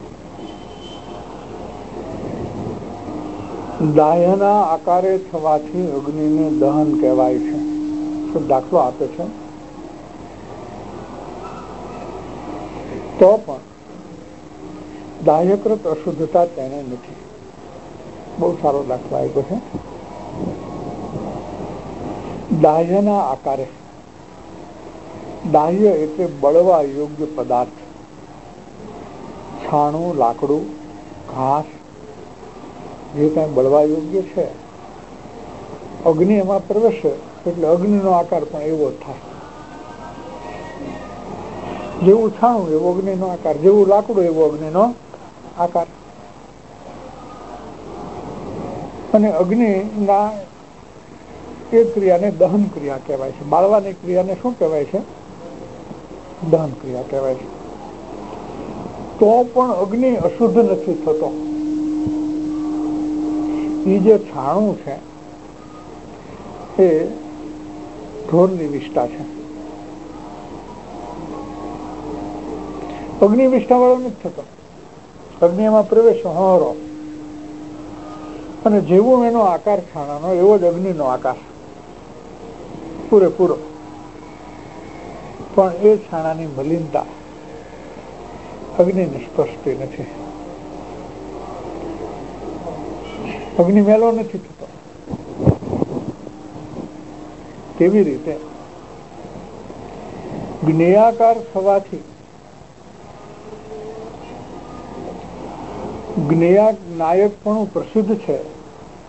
દાહ્યના આકારે થવાથી અગ્નિને દહન કહેવાય છે. તો દાખલો આપે છે તો પણ દાહ્યકૃત અશુદ્ધતા તેને નથી. બહુ સારો દાખલો આપ્યો છે. દાહ્યના આકારે, દાહ્ય એટલે બળવા યોગ્ય પદાર્થ, છાણું, લાકડું, ઘાસ, જે કઈ બળવા યોગ્ય છે, અગ્નિ એમાં પ્રવેશે એટલે અગ્નિનો આકાર પણ એવો જ થાય. જેવું છાણું એવો અગ્નિનો આકાર, જેવું લાકડું એવો અગ્નિનો આકાર. અને અગ્નિના એ ક્રિયાને દહન ક્રિયા કહેવાય છે. બાળવાની ક્રિયાને શું કહેવાય છે? દહન ક્રિયા કહેવાય છે. તો પણ અગ્નિ અશુદ્ધ નથી થતો. એ જે છાણું છે એ ઢોરની વિષ્ઠા છે, અગ્નિ વિષ્ઠા વાળો નથી થતો. અગ્નિ એમાં પ્રવેશ હરો, અને જેવો એનો આકાર છાણાનો એવો જ અગ્નિનો આકાર પૂરેપૂરો. પણ એ છાણાની મલિનતા અગ્નિને સ્પર્શતી નથી. અગ્નિ મેલો નથી થતો. કેવી રીતે? જ્ઞેયાકાર થવાથી જ્ઞેયા નાયક પણ પ્રસિદ્ધ છે,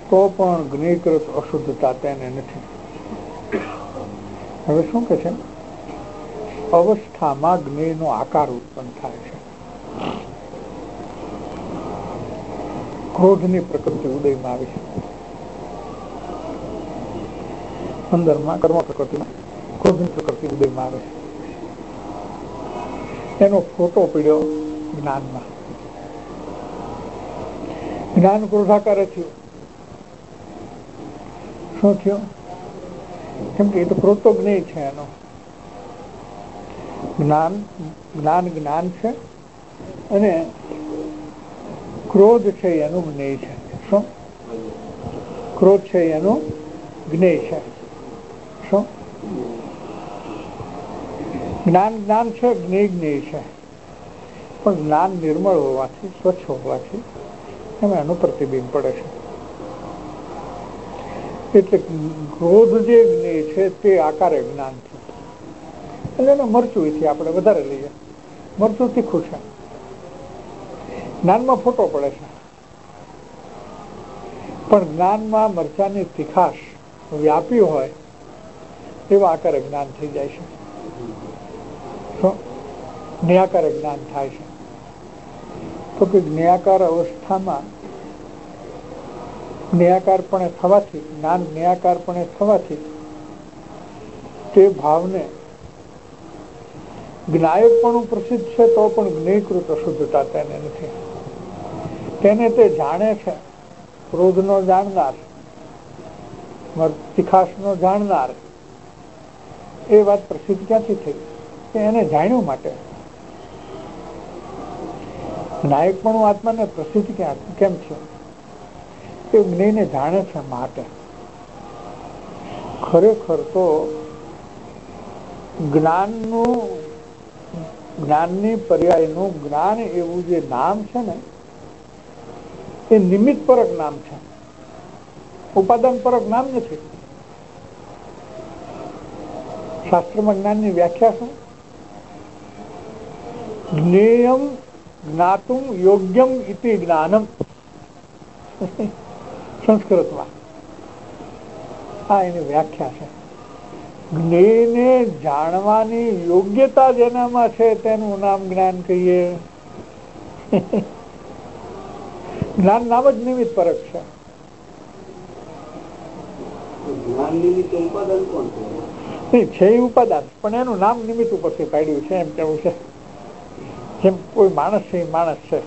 તો પણ જ્ઞેયકૃત અશુદ્ધતા તેને નથી. હવે શું કે છે, અવસ્થામાં જ્ઞેયનો આકાર ઉત્પન્ન થાય છે. ક્રોધની પ્રકૃતિ ઉદયમાં આવી છે, અંદરમાં કર્મ પ્રકૃતિમાં ક્રોધની પ્રકૃતિ ઉદયમાં આવે છે. એનો ફોટો પડ્યો જ્ઞાનમાં. જ્ઞાન ક્રોધાકારે થયું. શું થયું? કેમ કે એ તો ક્રોધ તો જ્ઞેય છે. એનો જ્ઞાન જ્ઞાન જ્ઞાન છે અને ક્રોધ છે એનું જ્ઞેય છે. શું? ક્રોધ છે એનું જ્ઞેય છે. શું? જ્ઞાન જ્ઞાન છે, જ્ઞેય જ્ઞેય છે. પણ જ્ઞાન નિર્મળ હોવાથી, સ્વચ્છ હોવાથી એમાં એનું પ્રતિબિંબ પડે છે. એટલે ક્રોધ જે જ્ઞેય છે તે આકારે જ્ઞાન છે. એટલે એને મરચું એથી આપણે વધારે લઈએ. મરચું તીખું છે, જ્ઞાનમાં ફોટો પડે છે. પણ જ્ઞાનમાં મરચાની તીખાશ વ્યાપી હોય એવા આકારે જ્ઞાન થઈ જાય છે. જ્ઞેયાકારે જ્ઞાન થાય છે. તો કે જ્ઞેયાકાર અવસ્થામાં જ્ઞેયાકારપણે થવાથી, જ્ઞાન જ્ઞેયાકારપણે થવાથી તે ભાવને જ્ઞાયકપણું પ્રસિદ્ધ છે તો પણ જ્ઞેયકૃત અશુદ્ધતા તેને નથી. તેને તે જાણે છે. ક્રોધનો જાણનાર, તીખાશનો જાણનાર, એ વાત પ્રસિદ્ધ ક્યાંથી થઈ? કે એને જાણ્યું માટે. જ્ઞાયકપણું આત્માને પ્રસિદ્ધ ક્યાં કેમ છે? એ જ્ઞેયને જાણે છે માટે. ખરેખર તો જ્ઞાનનું, જ્ઞાનની પર્યાયનું જ્ઞાન એવું જે નામ છે ને, એ નિમિત્ત પરક નામ છે, ઉપાદાન પરક નામ નથી. શાસ્ત્રમાં જ્ઞાનની વ્યાખ્યા શું? જ્ઞેયમ જ્ઞાતુમ યોગ્યમ ઇતિ જ્ઞાનમ. સંસ્કૃતમાં આ એની વ્યાખ્યા છે. જ્ઞેયને જાણવાની યોગ્યતા જેનામાં છે તેનું નામ જ્ઞાન કહીએ. જ્ઞાન નામ જ નિમિત્ત પરક છે. છે ઉપાદાન, પણ એનું નામ નિમિત્ત ઉપરથી પાડ્યું છે એમ કેવું છે. જેમ કોઈ માણસ છે, માણસ છે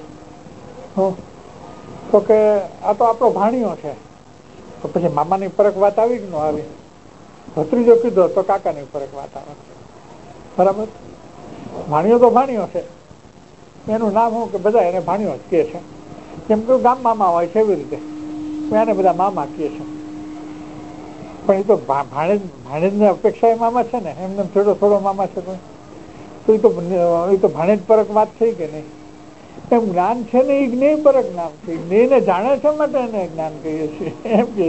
તો કે આ તો આપણો ભાણિયો છે, તો પછી મામાની પરક વાત આવી કે ન આવી? ભત્રીજો કીધો તો કાકાની પરક વાત આવે. બરાબર? ભાણિયો તો ભાણિયો છે, એનું નામ શું કે બધા એને ભાણિયો જ કહે છે. જેમ કે ગામ મામા હોય છે એવી રીતે એને બધા મામા કહે છે. પણ એ તો ભાણેજ ભાણેજની અપેક્ષા એ મામા છે ને, એમને થોડો થોડો મામા છે તો એ તો એ તો ભાણેજ પરક વાત થઈ કે નહીં? એમ જ્ઞાન છે ને એ જ્ઞેય પરક નામ છે. જ્ઞેયને જાણે છે માટે એને જ્ઞાન કહીએ છીએ એમ કે.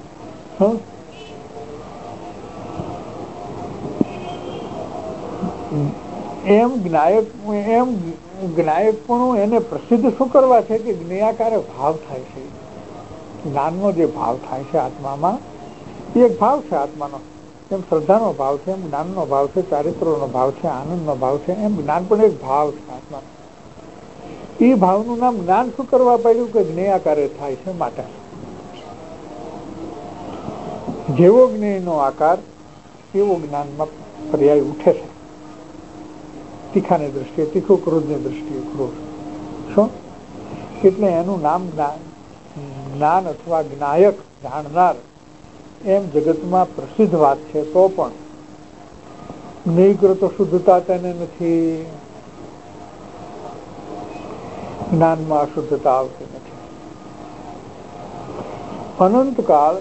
એમ જ્ઞાયક એમ જ્ઞાયકપણું એને પ્રસિદ્ધ શું કરવા છે કે જ્ઞેયાકારે ભાવ થાય છે. જ્ઞાનનો જે ભાવ થાય છે આત્મામાં, એ એક ભાવ છે આત્માનો. એમ શ્રદ્ધાનો ભાવ છે, એમ જ્ઞાનનો ભાવ છે, ચારિત્રનો ભાવ છે, આનંદનો ભાવ છે, એમ જ્ઞાન પણ એક ભાવ છે આત્માનો. એ ભાવનું નામ જ્ઞાન શું કરવા પડ્યું કે જ્ઞેયાકારે થાય છે માટે. જેવો જ્ઞેયનો આકાર એવો જ્ઞાનમાં પર્યાય ઉઠે છે. તીખાની દ્રષ્ટિએ તીખું, ક્રોધની દ્રષ્ટિએ ક્રોધ. શું? એટલે એનું નામ જ્ઞાન અથવા જ્ઞાયક, જાણનાર એમ જગતમાં પ્રસિદ્ધ વાત છે તો પણ જ્ઞેયકૃત શુદ્ધતા તેને નથી. જ્ઞાનમાં અશુદ્ધતા આવતી નથી. અનંતકાળ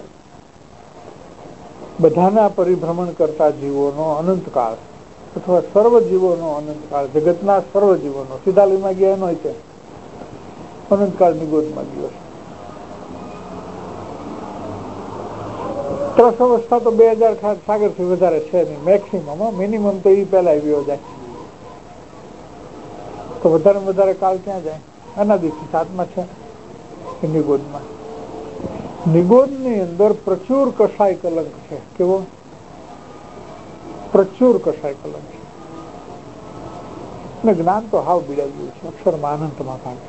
બધાના પરિભ્રમણ કરતા જીવોનો અનંતકાળ અથવા સર્વ જીવોનો અનંતકાળ, જગતના સર્વ જીવોનો, સીધાલીમાં ગયા એનો છે અનંતકાળ નિગોદમાં ગયો છે. ત્રસ અવસ્થા તો બે હજાર સાગર થી વધારે છે નહીં, મેક્સિમમ. મિનિમમ તો એ પહેલા આવ્યો જાય તો વધારે વધારે કાળ ક્યાં જાય? અનાદિથી સાતમાં છે નિગોદમાં. નિગોદ ની અંદર પ્રચુર કસાય કલંક છે. કેવો? પ્રચુર કસાય કલંક છે. અને જ્ઞાન તો હાવ બીડાઈ ગયું છે, અક્ષરમાં અનંતમાં કાઢે.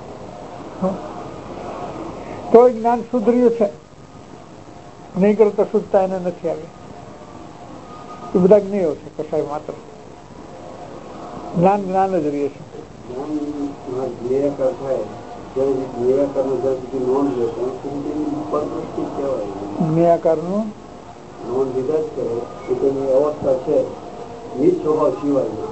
તો જ્ઞાન સુધર્યું છે, નહીં કરતા શુદ્ધતા એને નથી આવી. એ બધા જ્ઞેયો છે, કસાય માત્ર. જ્ઞાન જ્ઞાન જ રહે છે. જ્ઞેયાકાર નું નોંધ લીધા જ કરે કે તેની અવસ્થા છે નિજ સ્વભાવ સિવાય.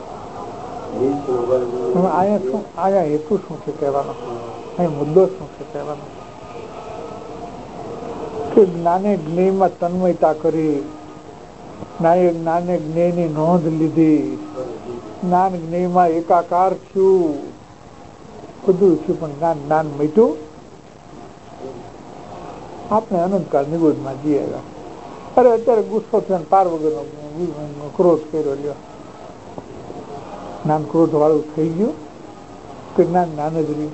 અહીંયા શું, અહીંયા હેતુ શું છે કહેવાનો? અહીં મુદ્દો શું છે કહેવાનો? કે જ્ઞાને જ્ઞેયમાં તન્મયતા કરી, જ્ઞાને જ્ઞાને જ્ઞેયની નોંધ લીધી, જ્ઞાન જ્ઞેયમાં એકાકાર થયું, બધું થયું, પણ જ્ઞાન જ્ઞાન મટ્યું. આપણે અનંતકાળ નિગોદમાં જઈ આવ્યા. અરે અત્યારે ગુસ્સો થયો, પાર વગરનો ક્રોધ કર્યો લ્યો, જ્ઞાન ક્રોધ વાળું થઈ ગયું કે જ્ઞાન જ્ઞાન જ રહ્યું?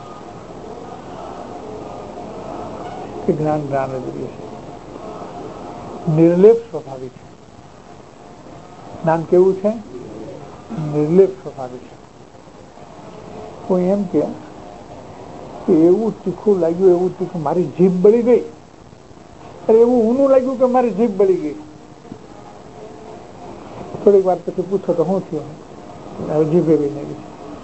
કે જ્ઞાન જ્ઞાન જ રહ્યું? નિર્લેપ સ્વભાવિક છે જ્ઞાન. કેવું છે? નિર્લેપ સ્વભાવિક છે. કોઈ એમ કે એવું તીખું લાગ્યું, એવું તીખું, મારી જીભ બળી ગઈ. અરે એવું ઊનું લાગ્યું કે મારી જીભ બળી ગઈ. થોડીક વાર પછી પૂછો તો શું થયું? હવે જીભે બી નહીં.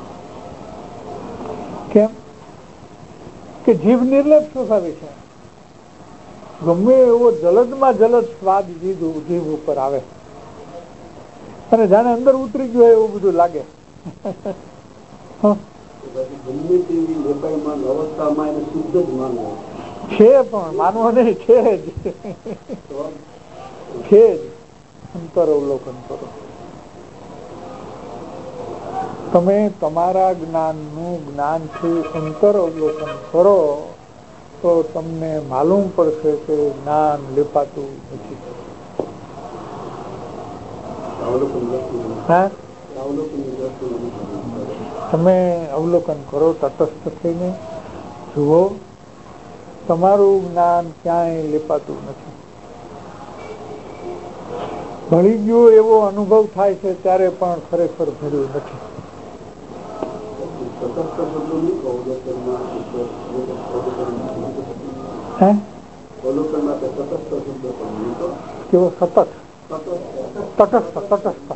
કેમ? કે જીભ નિર્લેપ સ્વભાવિક છે. ગમે એવો જલદમાં જલદ સ્વાદ જીભ ઉપર આવે અને જાણે અંદર ઉતરી ગયો એવું બધું લાગે. છે પણ માનવો નહીં, છે જ છે જ. અંતર અવલોકન કરો. તમે તમારા જ્ઞાનનું જ્ઞાનથી અંતર અવલોકન કરો તો તમને માલુમ પડશે કે જ્ઞાન લેપાતું નથી. હા, તમે અવલોકન કરો, તટસ્થ થઈને જુઓ, તમારું જ્ઞાન ક્યાંય લેપાતું નથી. ભળી ગયો એવો અનુભવ થાય છે ત્યારે પણ ખરેખર ભર્યું નથી. કેવો? સતત, તટસ્થ, તટસ્થ.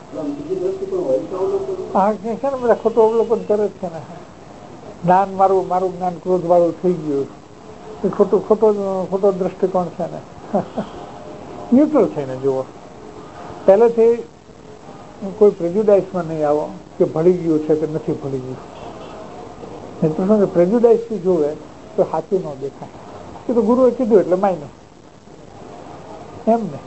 હા છે ને, બધા ખોટું અવલોકન કરે છે ને. જ્ઞાન મારું મારું જ્ઞાન ક્રોધ વાળું થઈ ગયું, એ ખોટું ખોટો ખોટો દ્રષ્ટિકોણ છે ને. ન્યુટ્રલ થઈને જુઓ. પહેલેથી કોઈ પ્રેજ્યુડાઇસમાં નહીં આવો કે ભળી ગયું છે કે નથી ભળી ગયું. નહીં તો પ્રેજ્યુડાઇસ થી જોવે તો સાચું ન દેખાય. એ તો ગુરુએ કીધું એટલે માયનો એમ ને.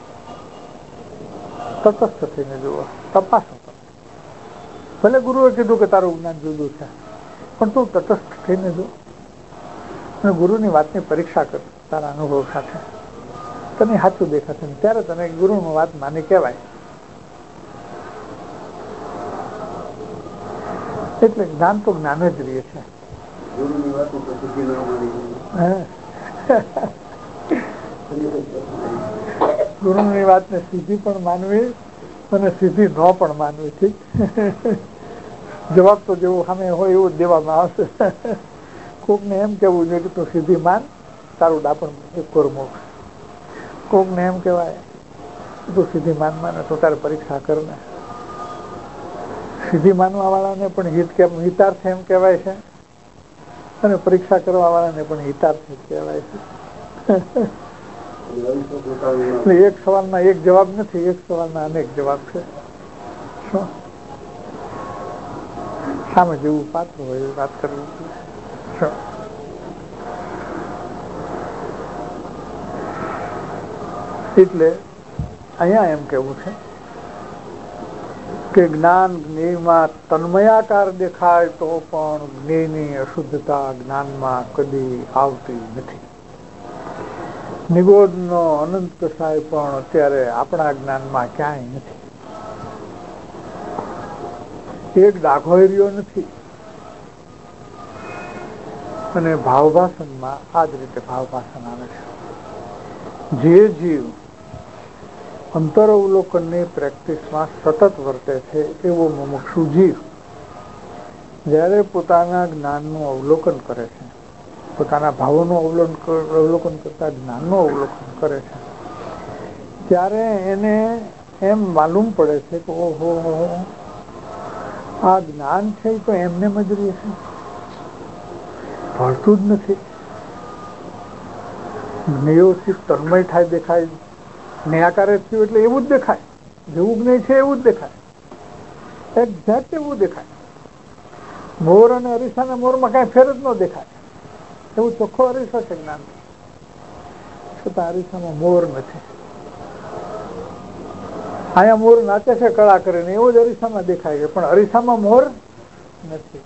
તટસ્થ થઈને જુઓ, તપાસો. ભલે ગુરુએ કીધું કે તારું જ્ઞાન જુદું છે, પણ તું તટસ્થ થઈને જો અને ગુરુની વાતની પરીક્ષા કર તારા અનુભવ સાથે. તને સાચું દેખાશે ને ત્યારે તને ગુરુની વાત માની કહેવાય. એટલે જ્ઞાન તો જ્ઞાન જ રહે છે. ગુરુની વાતને સીધી પણ માનવી અને સીધી ન પણ માનવી. ઠીક, જવાબ તો જેવું સામે હોય એવું જ દેવામાં આવશે. કોકને એમ કેવું જોઈએ કે તું સીધી માન, તારું ડાપણ કોરમોક્ષ. કોકને એમ કહેવાય તું સીધી માન માને તો તારે પરીક્ષા કરને. સીધી માનવા વાળાને પણ હિત કેમ હિતાર્થ એમ કહેવાય છે અને પરીક્ષા કરવા વાળાને પણ હિતાર્થ કહેવાય છે. એક સવાલના એક જવાબ નથી, એક સવાલના અનેક જવાબ છે. સામે જેવું પાત્ર હોય વાત કરવી. એટલે અહીંયા એમ કેવું છે કે જ્ઞાન જ્ઞેયમાં તન્મયાકાર દેખાય તો પણ જ્ઞેયની અશુદ્ધતા જ્ઞાનમાં કદી આવતી નથી. નિગોદનો અનંત કસાય પણ અત્યારે આપણા જ્ઞાનમાં ક્યાંય નથી. એક દાખો રહ્યો નથી. અને ભાવભાષણમાં આ જ રીતે ભાવભાષણ આવે છે. જે જીવ અંતર અવલોકનની પ્રેક્ટિસમાં સતત વર્તે છે એવો મુમુક્ષુ જીવ જ્યારે પોતાના જ્ઞાનનું અવલોકન કરે છે, પોતાના ભાવોનું અવલોકન અવલોકન કરતા જ્ઞાનનું અવલોકન કરે છે, ત્યારે એને એમ માલુમ પડે છે કે ઓહો, આ જ્ઞાન છે તો એમને જ રહે છે, ભળતું જ નથી. જ્ઞેયોથી તન્મય થાય દેખાય, જ્ઞેયાકારે થયું એટલે એવું જ દેખાય, જેવું જ્ઞેય છે એવું જ દેખાય, એક્ઝેક્ટ એવું દેખાય. મોર અને અરીસાના મોરમાં કઈ ફેર જ ન દેખાય, એવું ચોખ્ખો અરીસો છે જ્ઞાન, છતાં અરીસામાં મોર નથી. અહીંયા મોર નાચે છે કળા કરીને, એવું જ અરીસામાં દેખાય છે, પણ અરીસામાં મોર નથી.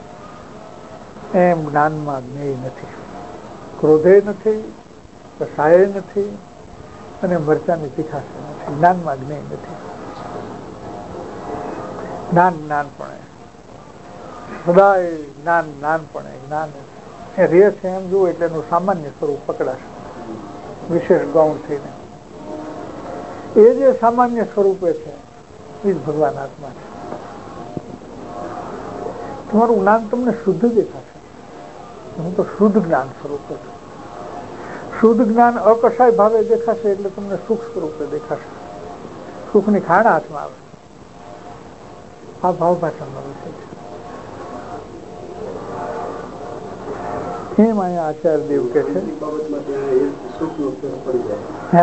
એમ જ્ઞાનમાં જ્ઞેય નથી, ક્રોધે નથી, કસાય નથી, અને મરચાની તીખાશ નથી. જ્ઞાનમાં જ્ઞેય નથી. જ્ઞાન જ્ઞાનપણે, સદાય જ્ઞાન જ્ઞાનપણે, જ્ઞાન એ રે છે એમ જુઓ એટલે એનું સામાન્ય સ્વરૂપ પકડાશે, વિશેષ ગૌણ થઈને. એ જે સામાન્ય સ્વરૂપે છે એ જ ભગવાન આત્મા છે. તમારું જ્ઞાન તમને શુદ્ધ દેખાશે. હું તો શુદ્ધ જ્ઞાન સ્વરૂપે છું. શુદ્ધ જ્ઞાન અકસાય ભાવે દેખાશે એટલે તમને સુખ સ્વરૂપે દેખાશે. સુખની ખાણ હાથમાં આવે. આ ભાવ ભાષણનો વિષય છે. એમ અહીંયા આચાર્ય દેવ કે છે હે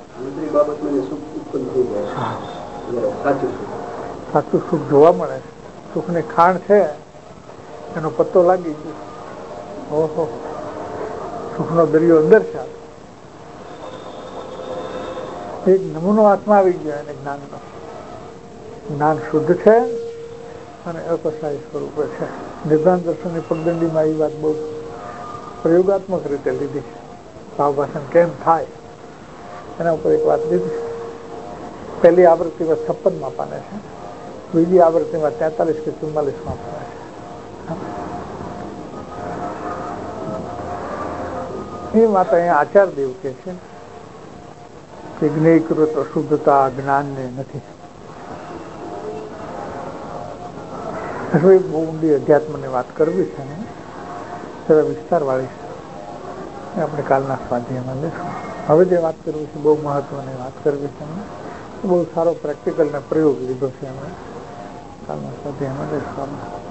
સાચું સુખ જોવા મળે. સુખની ખાણ છે એનો પત્તો લાગી ગયો. ઓહો, સુખનો દરિયો અંદર છે. એક નમૂનો હાથમાં આવી ગયો એને જ્ઞાનનો. જ્ઞાન શુદ્ધ છે અને અકસાય સ્વરૂપે છે. નિર્ધાન દર્શનની પગદંડીમાં એ વાત બહુ પ્રયોગાત્મક રીતે લીધી. ભાવભાષણ કેમ થાય એના ઉપર એક વાત લીધી. પહેલી આવૃત્તિમાં છપ્પનમાં પાને છે, બીજી આવૃત્તિમાં તેતાલીસ કે ચુમ્માલીસમાં પાને છે. એ વાત અહીંયા આચાર્ય દેવ કે છે કે જ્ઞેયકૃત અશુદ્ધતા જ્ઞાનને નથી. બહુ ઊંડી અધ્યાત્મની વાત કરવી છે ને, જરા વિસ્તાર વાળી છે, આપણે કાલના સ્વાધ્યાયમાં લઈશું. હવે જે વાત કરવી છે બહુ મહત્વની વાત કરવી છે, બહુ સારો પ્રેક્ટિકલ ને પ્રયોગ લીધો છે એમણે. કાલના સ્વાધ્યાયમાં લઈશું.